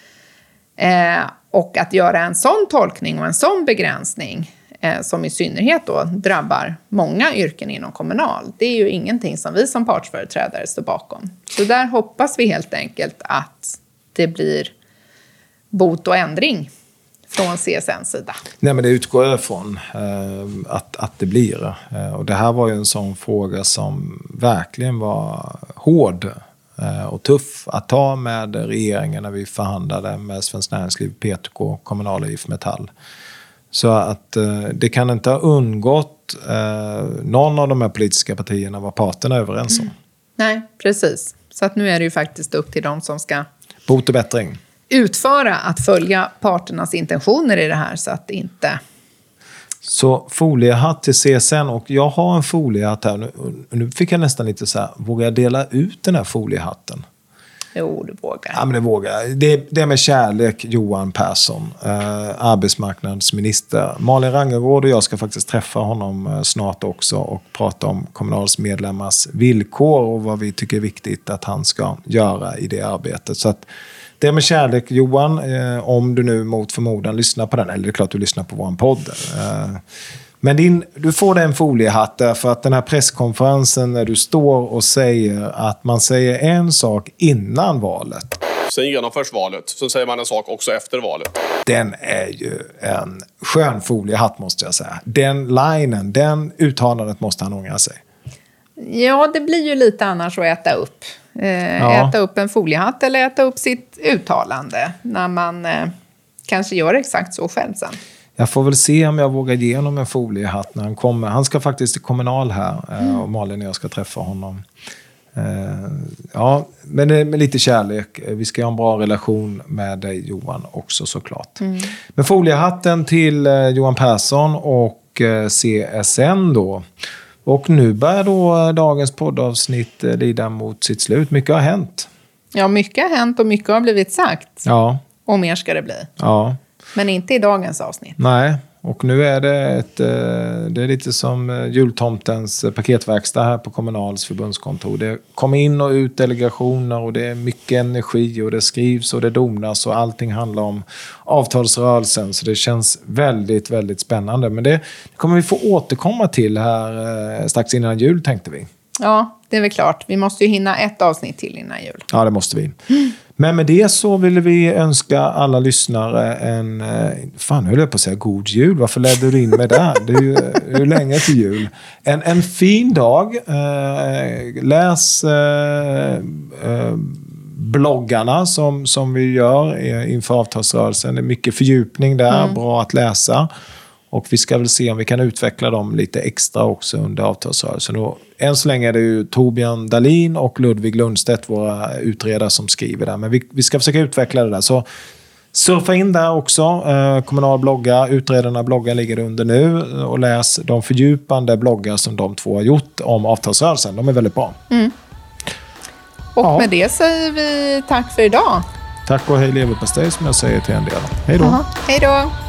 Och att göra en sån tolkning och en sån begränsning som i synnerhet då drabbar många yrken inom Kommunal, det är ju ingenting som vi som partsföreträdare står bakom. Så där hoppas vi helt enkelt att det blir bot och ändring från CSNs sida. Nej, men det utgår jag från att det blir. Och det här var ju en sån fråga som verkligen var hård och tuff att ta med regeringen när vi förhandlade med Svenskt Näringsliv, PTK, Kommunal och IF Metall. Så att det kan inte ha undgått någon av de här politiska partierna vad parterna är överens om. Nej, precis. Så att nu är det ju faktiskt upp till dem som ska bot och bättring. Utföra att följa parternas intentioner i det här så att det inte... Så foliehatt till CSN, och jag har en foliehatt här. Nu fick jag nästan lite så här, vågar jag dela ut den här foliehatten? Jo, du vågar. Ja, men det vågar jag. Det är med kärlek, Johan Persson, arbetsmarknadsminister. Malin Rangergård och jag ska faktiskt träffa honom snart också och prata om Kommunals medlemmars villkor och vad vi tycker är viktigt att han ska göra i det arbetet. Så att det är med kärlek, Johan, om du nu mot förmodan lyssnar på den, eller det är klart du lyssnar på vår podd. Men du får en foliehatt därför att den här presskonferensen när du står och säger att man säger en sak innan valet. Sen genomförs valet, så säger man en sak också efter valet. Den är ju en skön foliehatt måste jag säga. Den linen, den uttalandet måste han ångra sig. Ja, det blir ju lite annars att äta upp. Äta upp en foliehatt eller äta upp sitt uttalande när man kanske gör exakt så själv sen. Jag får väl se om jag vågar ge honom en foliehatt när han kommer. Han ska faktiskt till Kommunal här och Malin och jag ska träffa honom. Ja, men med lite kärlek. Vi ska ha en bra relation med dig, Johan, också såklart. Men foliehatten till Johan Persson och CSN då. Och nu börjar då dagens poddavsnitt lida mot sitt slut. Mycket har hänt. Ja, mycket har hänt och mycket har blivit sagt. Ja. Och mer ska det bli. Ja. Men inte i dagens avsnitt. Nej, och nu är det är lite som jultomtens paketverkstad här på Kommunals förbundskontor. Det kommer in och ut delegationer och det är mycket energi och det skrivs och det donas och allting handlar om avtalsrörelsen. Så det känns väldigt, väldigt spännande. Men det kommer vi få återkomma till här strax innan jul tänkte vi. Ja, det är väl klart. Vi måste ju hinna ett avsnitt till innan jul. Ja, det måste vi. Men med det så vill vi önska alla lyssnare en... Fan, höll jag på att säga god jul. Varför ledde du in med det? Det är ju länge till jul. En fin dag. Läs bloggarna som vi gör inför avtalsrörelsen. Det är mycket fördjupning där. Bra att läsa. Och vi ska väl se om vi kan utveckla dem lite extra också under avtalsrörelsen. Och än så länge är det ju Torbjörn Dahlin och Ludvig Lundstedt, våra utredare, som skriver där. Men vi ska försöka utveckla det där. Så surfa in där också. Kommunal bloggar, utredarna bloggar ligger under nu. Och läs de fördjupande bloggar som de två har gjort om avtalsrörelsen. De är väldigt bra. Och med det säger vi tack för idag. Tack och hej leverpastej som jag säger till en del. Hej då. Hej då.